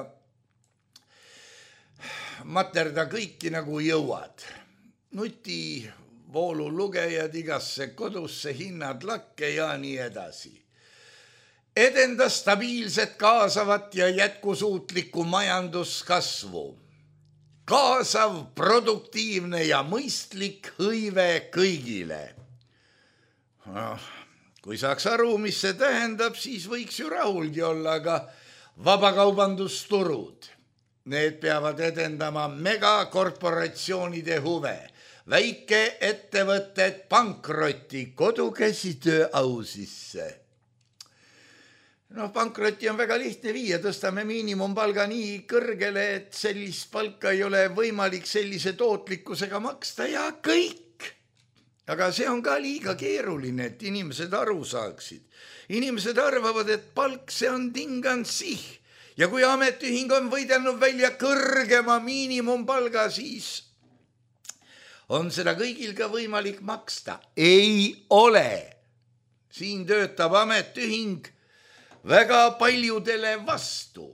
materda kõiki nagu jõuad. Nuti, voolu lugejad igasse kodusse, hinnad lakke ja nii edasi. Edenda stabiilset, kaasavat ja jätkusuutlikku majanduskasvu. Kaasav, produktiivne ja mõistlik hõive kõigile. No, kui saaks aru, mis see tähendab, siis võiks ju rahulgi olla, aga vabakaubandusturud. Need peavad edendama megakorporatsioonide huve, väike ettevõtted pankroti, kodukäsitöö au sisse. No, pankroti on väga lihtne viia, tõstame miinimumpalga nii kõrgele, et sellist palka ei ole võimalik sellise tootlikkusega maksta ja kõik. Aga see on ka liiga keeruline, et inimesed aru saaksid. Inimesed arvavad, et palk see on tingansih. Ja kui ametiühing on võidelnud välja kõrgema miinimumpalga, siis on seda kõigil ka võimalik maksta. Ei ole. Siin töötab ametiühing väga paljudele vastu.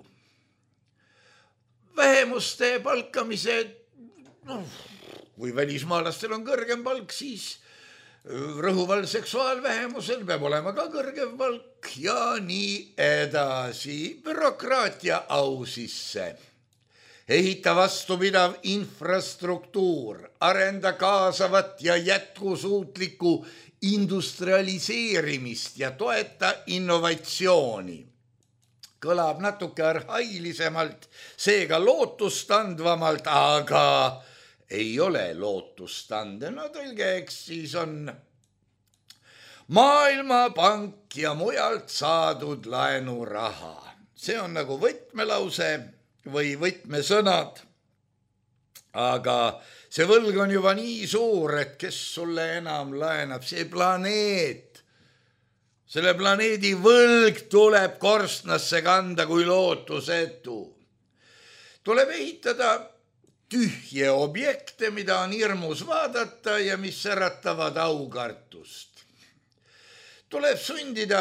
Vähemuste palkamise, no, kui välismaalastel on kõrgem palk, siis rõhuval seksuaalvähemusel peab olema ka kõrgem palk ja nii edasi. Bürokraatia au sisse. Ehita vastupidav infrastruktuur, arenda kaasavat ja jätkusuutlikku industrialiseerimist ja toeta innovatsiooni. kõlab natuke arhailisemalt, seega lootustandvamalt, aga ei ole lootustande. No tõlge, eks siis on Maailmapank ja mujalt saadud laenuraha. See on nagu võtmelause või võtmesõnad, aga see võlg on juba nii suur, et kes sulle enam laenab, see planeet. Selle planeedi võlg tuleb korstnasse kanda kui lootusetu. Tuleb ehitada tühje objekte, mida on hirmus vaadata ja mis äratavad aukartust. Tuleb sundida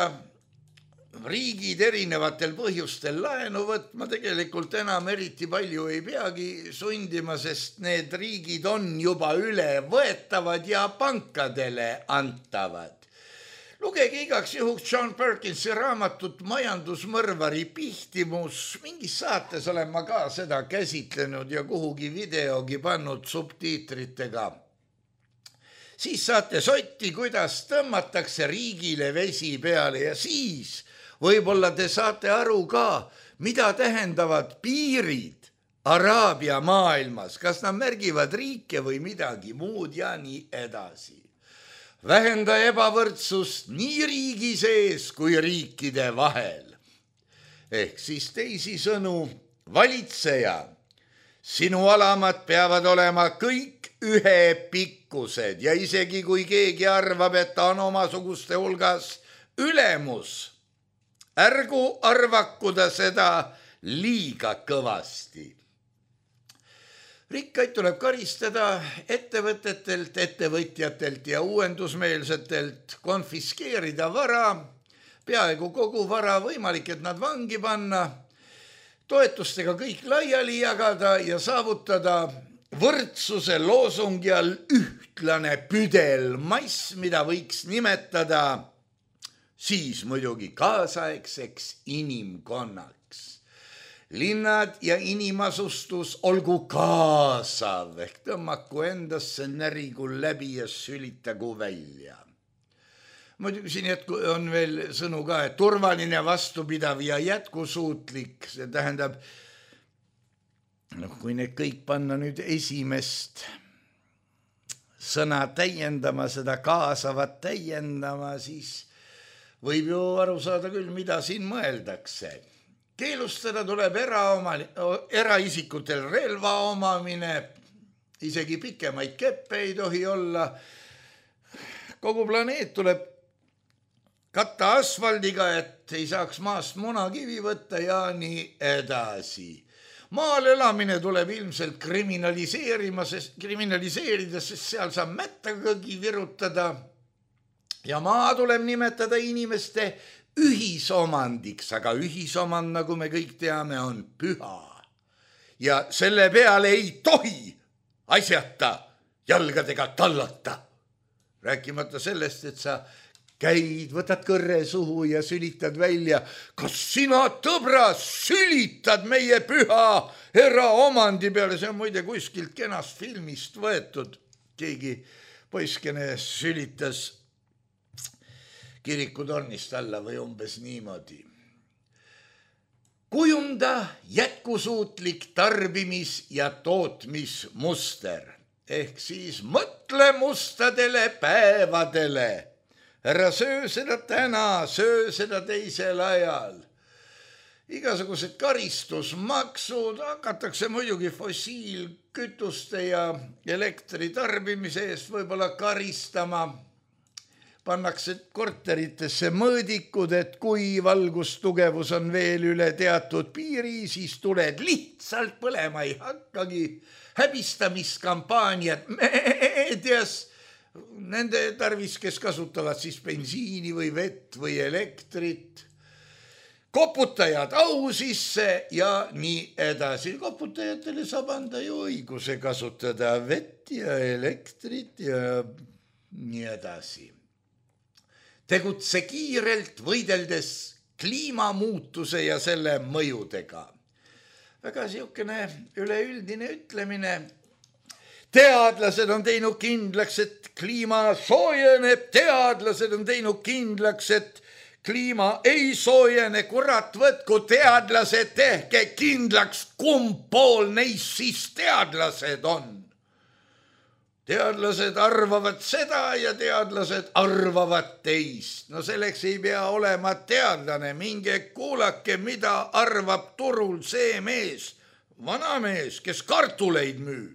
riigid erinevatel põhjustel laenu võtma, tegelikult enam eriti palju ei peagi sundima, sest need riigid on juba üle võetavad ja pankadele antavad. Lugege igaks juhuks John Perkinsi raamatut Majandusmõrvari pihtimus. Mingis saates olen ma ka seda käsitlenud ja kuhugi videogi pannud subtiitritega. Siis saate sotti, kuidas tõmmatakse riigile vesi peale ja siis võib-olla te saate aru ka, mida tähendavad piirid Araabia maailmas, kas nad märgivad riike või midagi muud ja nii edasi. Vähenda ebavõrdsust nii riigi sees kui riikide vahel. Ehk siis teisi sõnu, valitseja, sinu alamad peavad olema kõik ühe pikkused ja isegi kui keegi arvab, et ta on omasuguste hulgas ülemus, ärgu arvakuda seda liiga kõvasti. Rikkaid tuleb karistada ettevõtetelt, ettevõtjatelt ja uuendusmeelsetelt, konfiskeerida vara, peaaegu kogu vara, võimalik, et nad vangi panna, toetustega kõik laiali jagada ja saavutada võrdsuse loosungi all ühtlane püdelmass, mida võiks nimetada siis muidugi kaasaegseks inimkonnaks. Linnad ja inimasustus olgu kaasav, ehk tõmmaku endasse, närigu läbi ja sülitagu välja. Muidugi siin jätku on veel sõnu ka, et turvaline, vastupidav ja jätkusuutlik, see tähendab, noh, kui need kõik panna nüüd esimest sõna täiendama, seda kaasavat täiendama, siis võib ju aru saada küll, mida siin mõeldakse. Keelustada tuleb eraoma, eraisikutel relva omamine, isegi pikemaid keppe ei tohi olla. Kogu planeet tuleb katta asfaldiga, et ei saaks maast munakivi võtta ja nii edasi. Maal elamine tuleb ilmselt kriminaliseerima, sest, kriminaliseerida, sest seal saab mättagagi virutada. Ja maa tuleb nimetada inimeste ühisomandiks, aga ühisomand, nagu me kõik teame, on püha. Ja selle peale ei tohi asjata jalgadega tallata. Rääkimata sellest, et sa käid, võtad kõrre suhu ja sülitad välja. Kas sina, tõbra, sülitad meie püha eraomandi peale? See on muide kuskilt kenast filmist võetud. Keegi poiskene sülitas kirikutornist alla või umbes niimoodi. Kujunda jätkusuutlik tarbimis- ja tootmismuster. Ehk siis mõtle mustadele päevadele. Ära söö seda täna, söö seda teisel ajal. Igasugused karistusmaksud hakatakse muidugi fossiilkütuste ja elektri tarbimise eest võib-olla karistama. Pannakse korteritesse mõõdikud, et kui valgustugevus on veel üle teatud piiri, siis tuled lihtsalt põlema ei hakkagi. Häbistamiskampaaniad meedias, nende tarvis, kes kasutavad siis bensiini või vett või elektrit. Koputajad au sisse ja nii edasi. Koputajatele saab anda ju õiguse kasutada vett ja elektrit ja nii edasi. Tegutse kiirelt võideldes kliimamuutuse ja selle mõjudega. Väga siukene üleüldine ütlemine. Teadlased on teinud kindlaks, et kliima soojeneb. Teadlased on teinud kindlaks, et kliima ei soojene, kurat, võtku teadlased, tehke kindlaks, kumb pool neist siis teadlased on. Teadlased arvavad seda ja teadlased arvavad teist. No selleks ei pea olema teadlane, minge kuulake, mida arvab turul see mees, vanamees, kes kartuleid müüb.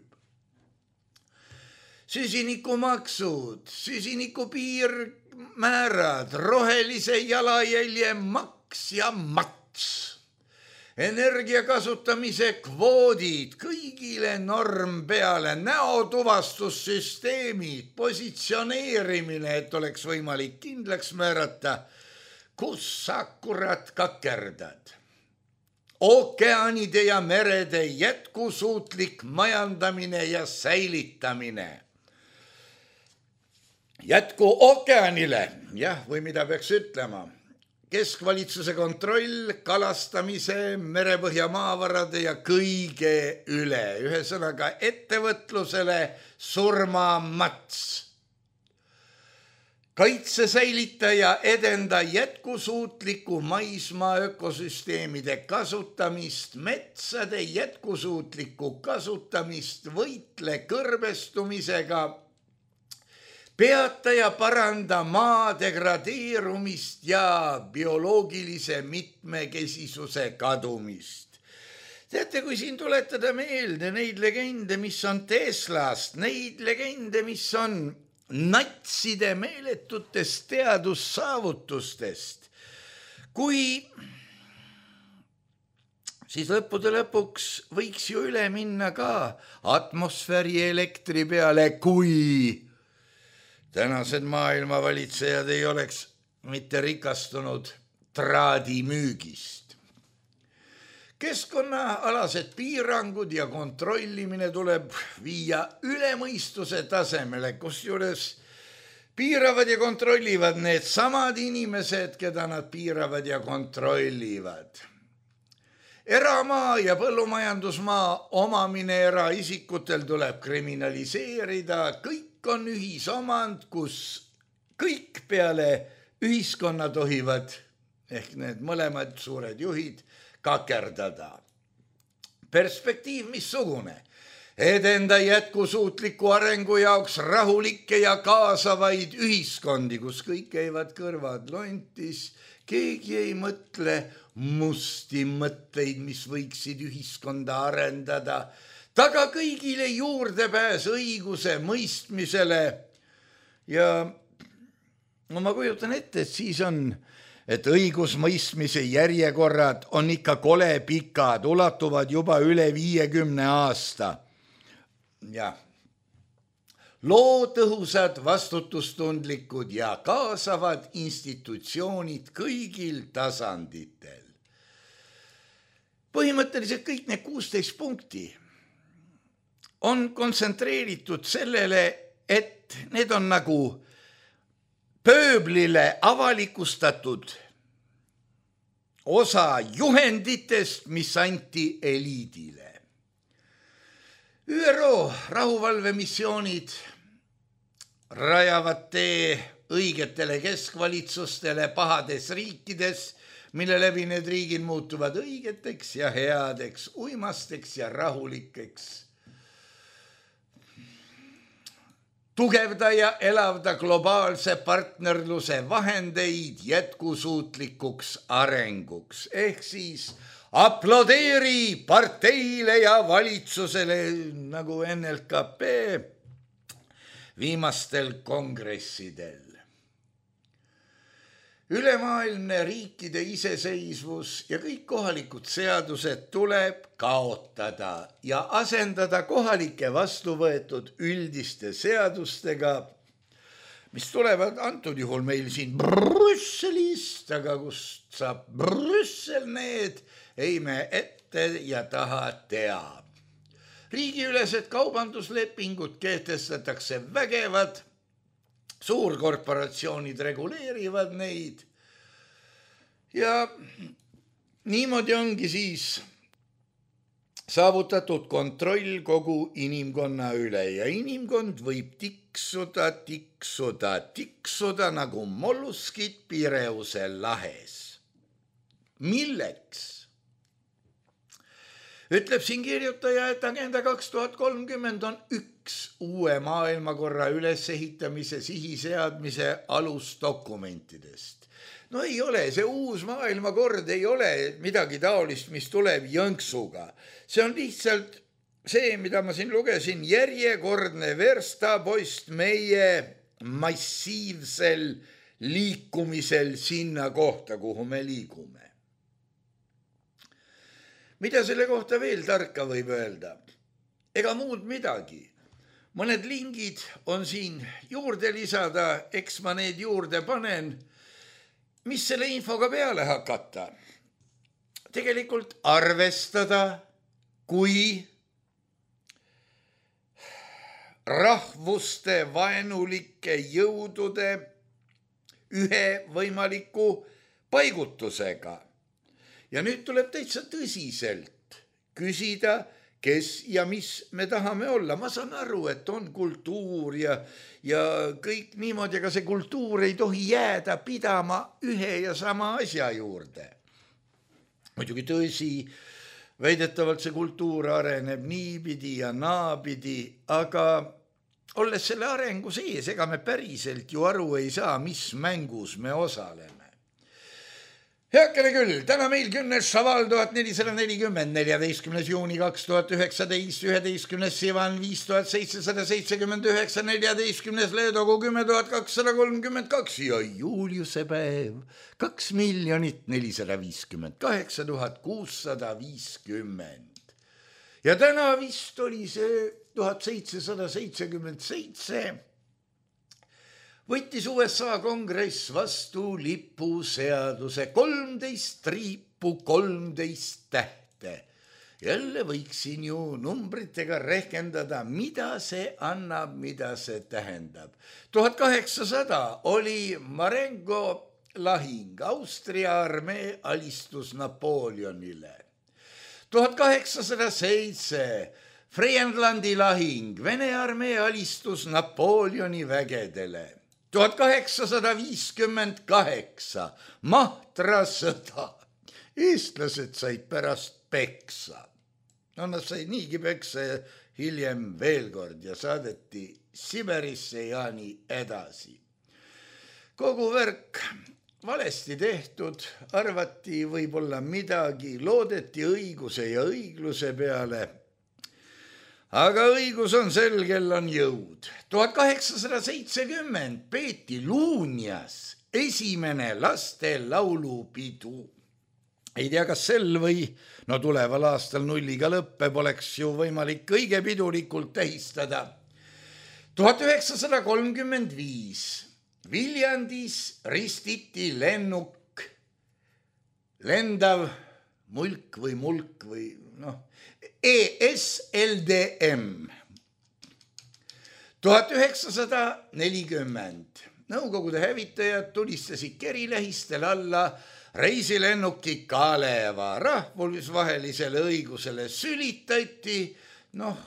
Süsinikumaksud, süsiniku piirmäärad, rohelise jalajälje maks ja mats. Energia kasutamise kvoodid, kõigile norm peale, näotuvastussüsteemid, positsioneerimine, et oleks võimalik kindlaks määrata, kus sa kurat kakerdad. Ookeanide ja merede jätkusuutlik majandamine ja säilitamine. Jätku ookeanile, jah, või mida peaks ütlema. Keskvalitsuse kontroll, kalastamise, merepõhja maavarade ja kõige üle. Ühesõnaga ettevõtlusele surmamats. Kaitse säilita ja edenda jätkusuutliku maismaa ökosüsteemide kasutamist, metsade jätkusuutliku kasutamist, võitle kõrbestumisega, peata ja paranda maa degradeerumist ja bioloogilise mitmekesisuse kadumist. Teate, kui siin tuletada meelde neid legende, mis on Teslast, neid legende, mis on natside meeletutest teadussaavutustest, kui siis lõppude lõpuks võiks ju üle minna ka atmosfääri elektri peale, kui tänased maailmavalitsejad ei oleks mitte rikastunud traadimüügist. Keskkonnaalased piirangud ja kontrollimine tuleb viia üle mõistuse tasemele, kusjuures piiravad ja kontrollivad need samad inimesed, keda nad piiravad ja kontrollivad. Eramaa ja põllumajandusmaa omamine eraisikutel tuleb kriminaliseerida, kõik on ühisomand, kus kõik peale ühiskonna tohivad, ehk need mõlemad suured juhid, kakerdada. Perspektiiv missugune? Edenda jätkusuutliku arengu jaoks rahulikke ja kaasavaid ühiskondi, kus kõik käivad kõrvad lontis, keegi ei mõtle musti mõtteid, mis võiksid ühiskonda arendada, taga kõigile juurdepääs õiguse mõistmisele ja no ma kujutan ette, et siis on, et õigusmõistmise järjekorrad on ikka kole pikad, ulatuvad juba üle viiekümne aasta. Ja loo tõhusad, vastutustundlikud ja kaasavad institutsioonid kõigil tasanditel. Põhimõtteliselt kõik need kuusteist punkti on kontsentreeritud sellele, et need on nagu pööblile avalikustatud osa juhenditest, mis anti eliidile. Ü R O rahuvalvemissioonid rajavad tee õigetele keskvalitsustele pahades riikides, mille läbi need riigid muutuvad õigeteks ja headeks, uimasteks ja rahulikeks. Tugevda ja elavda globaalse partnerluse vahendeid jätkusuutlikuks arenguks, ehk siis aplodeeri parteile ja valitsusele nagu N L K P viimastel kongressidel. Ülemaailmne riikide iseseisvus ja kõik kohalikud seadused tuleb kaotada ja asendada kohalike vastuvõetud üldiste seadustega, mis tulevad antud juhul meil siin Brüsselist, aga kust saab Brüssel need, ei me ette ja taha teab. Riigiülesed kaubanduslepingud kehtestatakse vägevad, suurkorporatsioonid reguleerivad neid ja niimoodi ongi siis saavutatud kontroll kogu inimkonna üle ja inimkond võib tiksuda, tiksuda, tiksuda nagu molluskid Pireuse lahes. Milleks? Ütleb siin kirjutaja, et agenda kaks tuhat kolmkümmend on üks uue maailmakorra ülesehitamise sihiseadmise alusdokumentidest. No ei ole, see uus maailmakord ei ole midagi taolist, mis tuleb jõnksuga. See on lihtsalt see, mida ma siin lugesin, järjekordne verstapost meie massiivsel liikumisel sinna kohta, kuhu me liigume. Mida selle kohta veel tarka võib öelda? Ega muud midagi. Mõned lingid on siin juurde lisada, eks ma need juurde panen. Mis selle infoga peale hakata? Tegelikult arvestada, kui rahvuste vaenulike jõudude ühe võimaliku paigutusega. Ja nüüd tuleb täitsa tõsiselt küsida, kes ja mis me tahame olla. Ma saan aru, et on kultuur ja, ja kõik niimoodi, aga see kultuur ei tohi jääda pidama ühe ja sama asja juurde. Muidugi tõsi, väidetavalt see kultuur areneb niipidi ja naapidi, aga olles selle arengu sees, ega me päriselt ju aru ei saa, mis mängus me osaleme. Heakene küll, täna meil kümnes Šaval tuhat nelisada nelikümmend, neljateistkümnes juuni kaks tuhat üheksateist, üheteistkümnes Sivan viis tuhat seitsesada seitsekümmend üheksa, neljateistkümnes Leedogu kümme tuhat kakssada kolmkümmend kaks ja Juliuse päev kaks miljonit nelisada viiskümmend kaheksa tuhat kuussada viiskümmend. Ja täna vist oli see tuhat seitsesada seitsekümmend seitse. Võttis U S A kongress vastu lipuseaduse kolmteist triipu, kolmteist tähte. Jälle võiksin ju numbritega rehkendada, mida see annab, mida see tähendab. tuhat kaheksasada oli Marengo lahing, Austria armee alistus Napoleonile. tuhat kaheksasada seitse Friedlandi lahing, Vene armee alistus Napoleoni vägedele. tuhat kaheksasada viiskümmend kaheksa Mahtra sõda. Eestlased said pärast peksa. No nad said niigi peksa ja hiljem veel kord ja saadeti Siberisse ja nii edasi. Kogu värk valesti tehtud, arvati võib-olla midagi, loodeti õiguse ja õigluse peale. Aga õigus on sel, kel on jõud. tuhat kaheksasada seitsekümmend peeti Luunjas esimene laste laulupidu. Ei tea, kas sel või no tuleval aastal nulliga lõppeb, oleks ju võimalik kõige pidulikult tähistada. tuhat üheksasada kolmkümmend viis Viljandis ristiti lennuk, lendav mulk või mulk või noh, E S L D M. tuhat üheksasada nelikümmend Nõukogude hävitajad tulistasid kerilähistel alla reisilennuki Kaleva. Rahvusvahelisele õigusele sülitati, noh,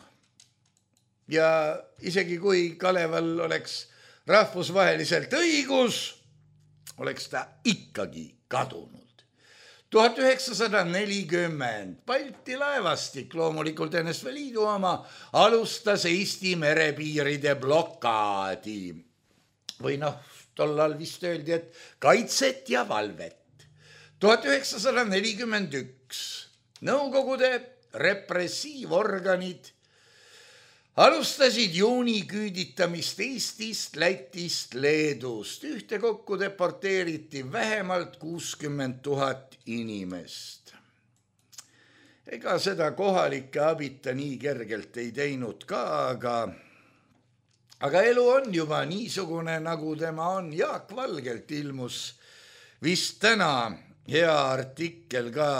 ja isegi kui Kaleval oleks rahvusvaheliselt õigus, oleks ta ikkagi kadunud. tuhat üheksasada nelikümmend Balti laevastik, loomulikult N S V Liidu oma, alustas Eesti merepiiride blokaadi. Või noh, tollal vist öeldi, et kaitset ja valvet. tuhat üheksasada nelikümmend üks Nõukogude repressiivorganid alustasid juuni küüditamist Eestist, Lätist, Leedust. Ühtekokku deporteeriti vähemalt kuuskümmend tuhat inimest. Ega seda kohalike abita nii kergelt ei teinud ka, aga, aga elu on juba niisugune, nagu tema on. Jaak Valgelt ilmus vist täna hea artikkel ka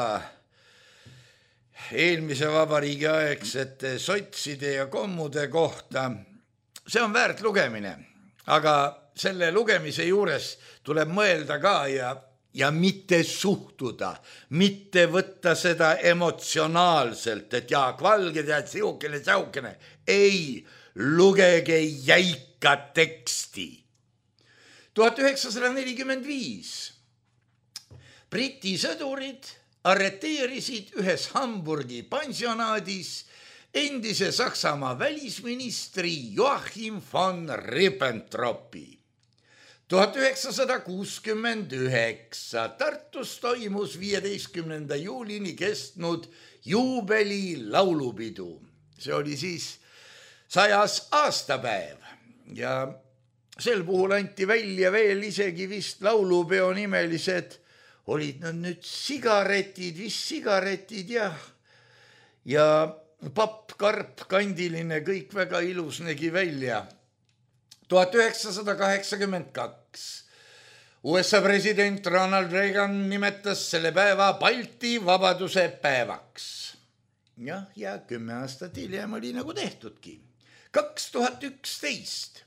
eelmise vabariigi aegsete sotside ja kommude kohta. See on väärt lugemine, aga selle lugemise juures tuleb mõelda ka ja ja mitte suhtuda, mitte võtta seda emotsionaalselt, et Jaak Valge tead siukene, säukene. Ei, lugege jäika teksti. tuhat üheksasada nelikümmend viis Briti sõdurid arreteerisid ühes Hamburgi pensionaadis endise Saksamaa välisministri Joachim von Ribbentropi. tuhat üheksasada kuuskümmend üheksa Tartus toimus viieteistkümnenda juulini kestnud juubeli laulupidu. See oli siis sajas aastapäev ja sel puhul anti välja veel isegi vist laulupeo nimelised, olid nad nüüd sigaretid, vist sigaretid ja, ja papp, karp, kandiline, kõik väga ilus nägi välja. tuhat üheksasada kaheksakümmend kaks U S A president Ronald Reagan nimetas selle päeva Balti vabaduse päevaks. Jah, ja kümme aastat hiljem oli nagu tehtudki. kaks tuhat üksteist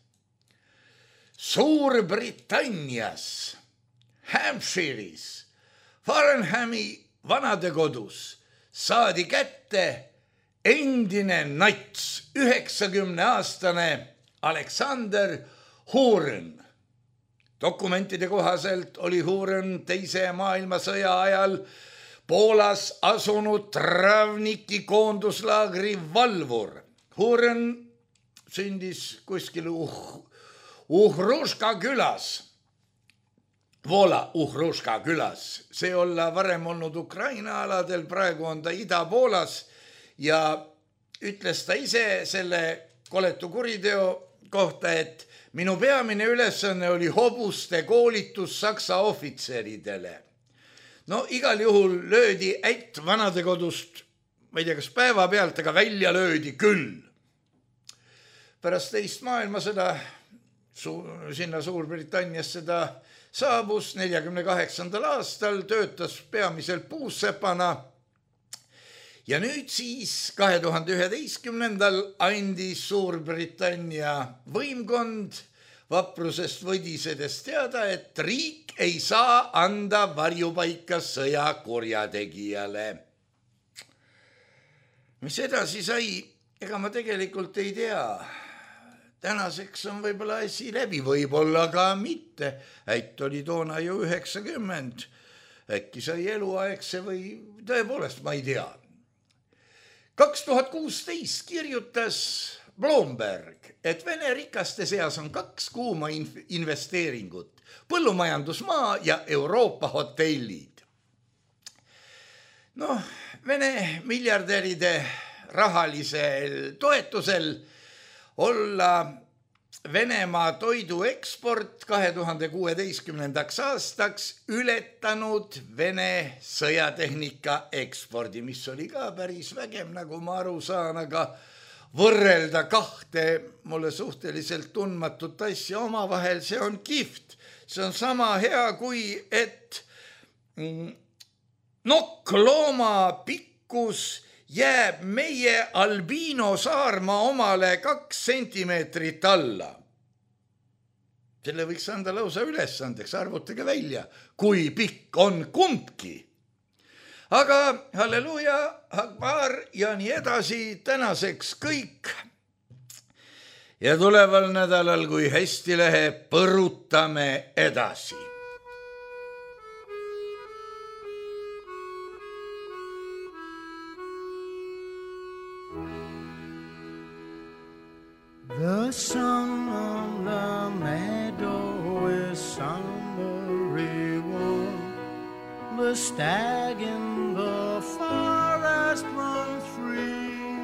Suurbritannias Hampshire'is Farnhami vanadekodus saadi kätte endine nats, üheksakümne aastane Alexander Huren. Dokumentide kohaselt oli Huren teise maailmasõja ajal Poolas asunud Travniki koonduslaagri valvur. Huren sündis kuskil uh, Uhruška külas. Vola Uhruška külas. See olla varem olnud Ukraina aladel, praegu on ta Ida-Poolas ja ütles ta ise selle koletu kuriteo kohta, et minu peamine ülesanne oli hobuste koolitus saksa ohvitseridele. No igal juhul löödi ätt vanadekodust, ma ei tea, kas päeva pealt, aga välja löödi küll. Pärast teist maailmasõda su- sinna Suurbritanniasse ta saabus neljakümne kaheksandal aastal, töötas peamiselt puussepana. Ja nüüd siis kahe tuhande üheteistkümnendal andis Suurbritannia võimkond vaprusest võdisedes teada, et riik ei saa anda varjupaika sõja kurjategijale. Mis edasi sai, ega ma tegelikult ei tea. Tänaseks on võib-olla asi läbi, võib-olla ka mitte. Ätt oli toona ju üheksakümmend. Äkki sai eluaegse või tõepoolest, ma ei tea. kaks tuhat kuusteist kirjutas Bloomberg, et Vene rikaste seas on kaks kuuma investeeringut, põllumajandusmaa ja Euroopa hotellid. Noh, Vene miljardäride rahalisel toetusel olla Venemaa toidu eksport kahe tuhande kuueteistkümnendaks aastaks ületanud Vene sõjatehnika ekspordi, mis oli ka päris vägev, nagu ma aru saan, aga võrrelda kahte mulle suhteliselt tundmatut asja omavahel, see on kihvt. See on sama hea kui, et nokklooma pikkus jääb meie albiino saarma omale kaks sentimeetrit alla. Selle võiks anda lausa ülesandeks, arvutage välja, kui pikk on kumbki. Aga halleluja, akbar ja nii edasi, tänaseks kõik. Ja tuleval nädalal, kui hästi läheb, põrutame edasi. The song of the meadow is summery warm. The stag in the forest runs free.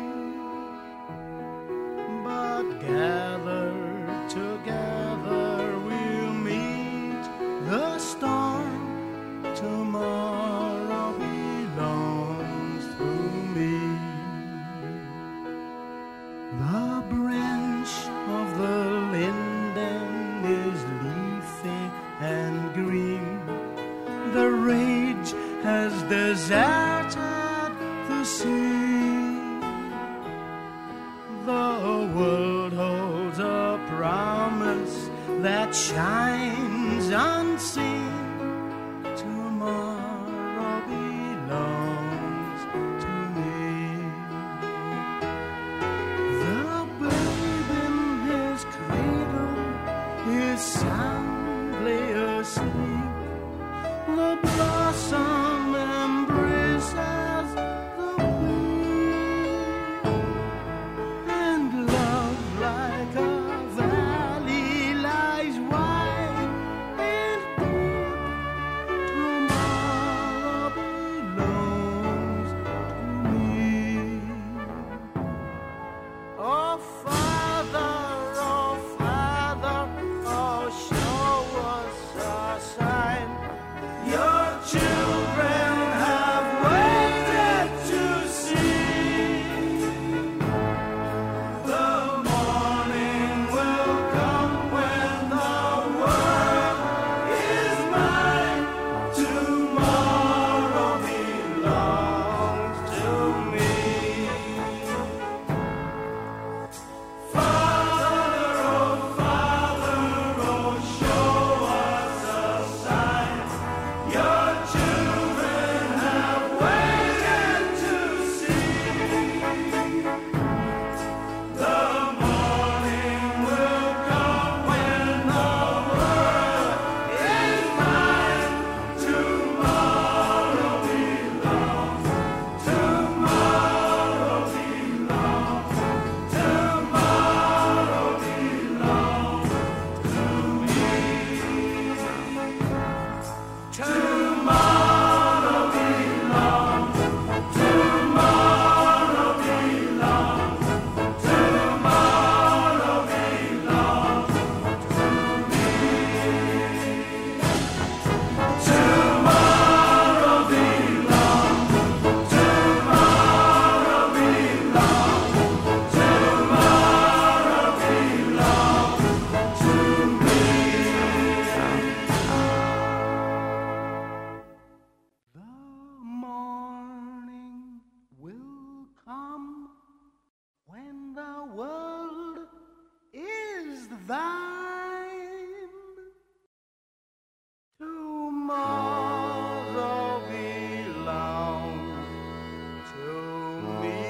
But gathered together we'll meet the storm. Tomorrow belongs to me. The branch of the linden is leafy and green. The rage has deserted the sea. The world holds a promise that shines unseen to soundly asleep. The blossom embraces the wind, and love like a valley lies wide and deep. Tomorrow belongs to me. Oh, Father, oh, Father, oh, show us a sign. Your children have waited to see. The morning will come when the world is mine. Tomorrow belongs to me. Father, oh, Father, oh, show us a sign. Your children have waited to see. The morning will come when the world is mine. Tomorrow belongs, tomorrow belongs, tomorrow belongs to me. Tomorrow belongs, tomorrow belongs, tomorrow belongs to me. Tomorrow belongs, tomorrow belongs, tomorrow belongs to me. The morning will come when the world is thine. Tomorrow belongs to me.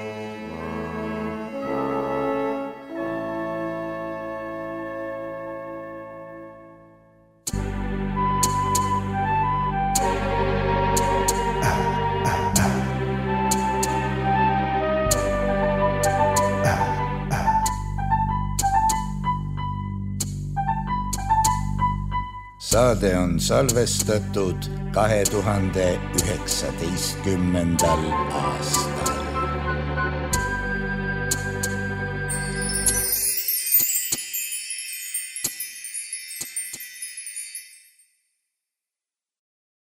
Saade on salvestatud kahe tuhande üheksateistkümnendal aastal.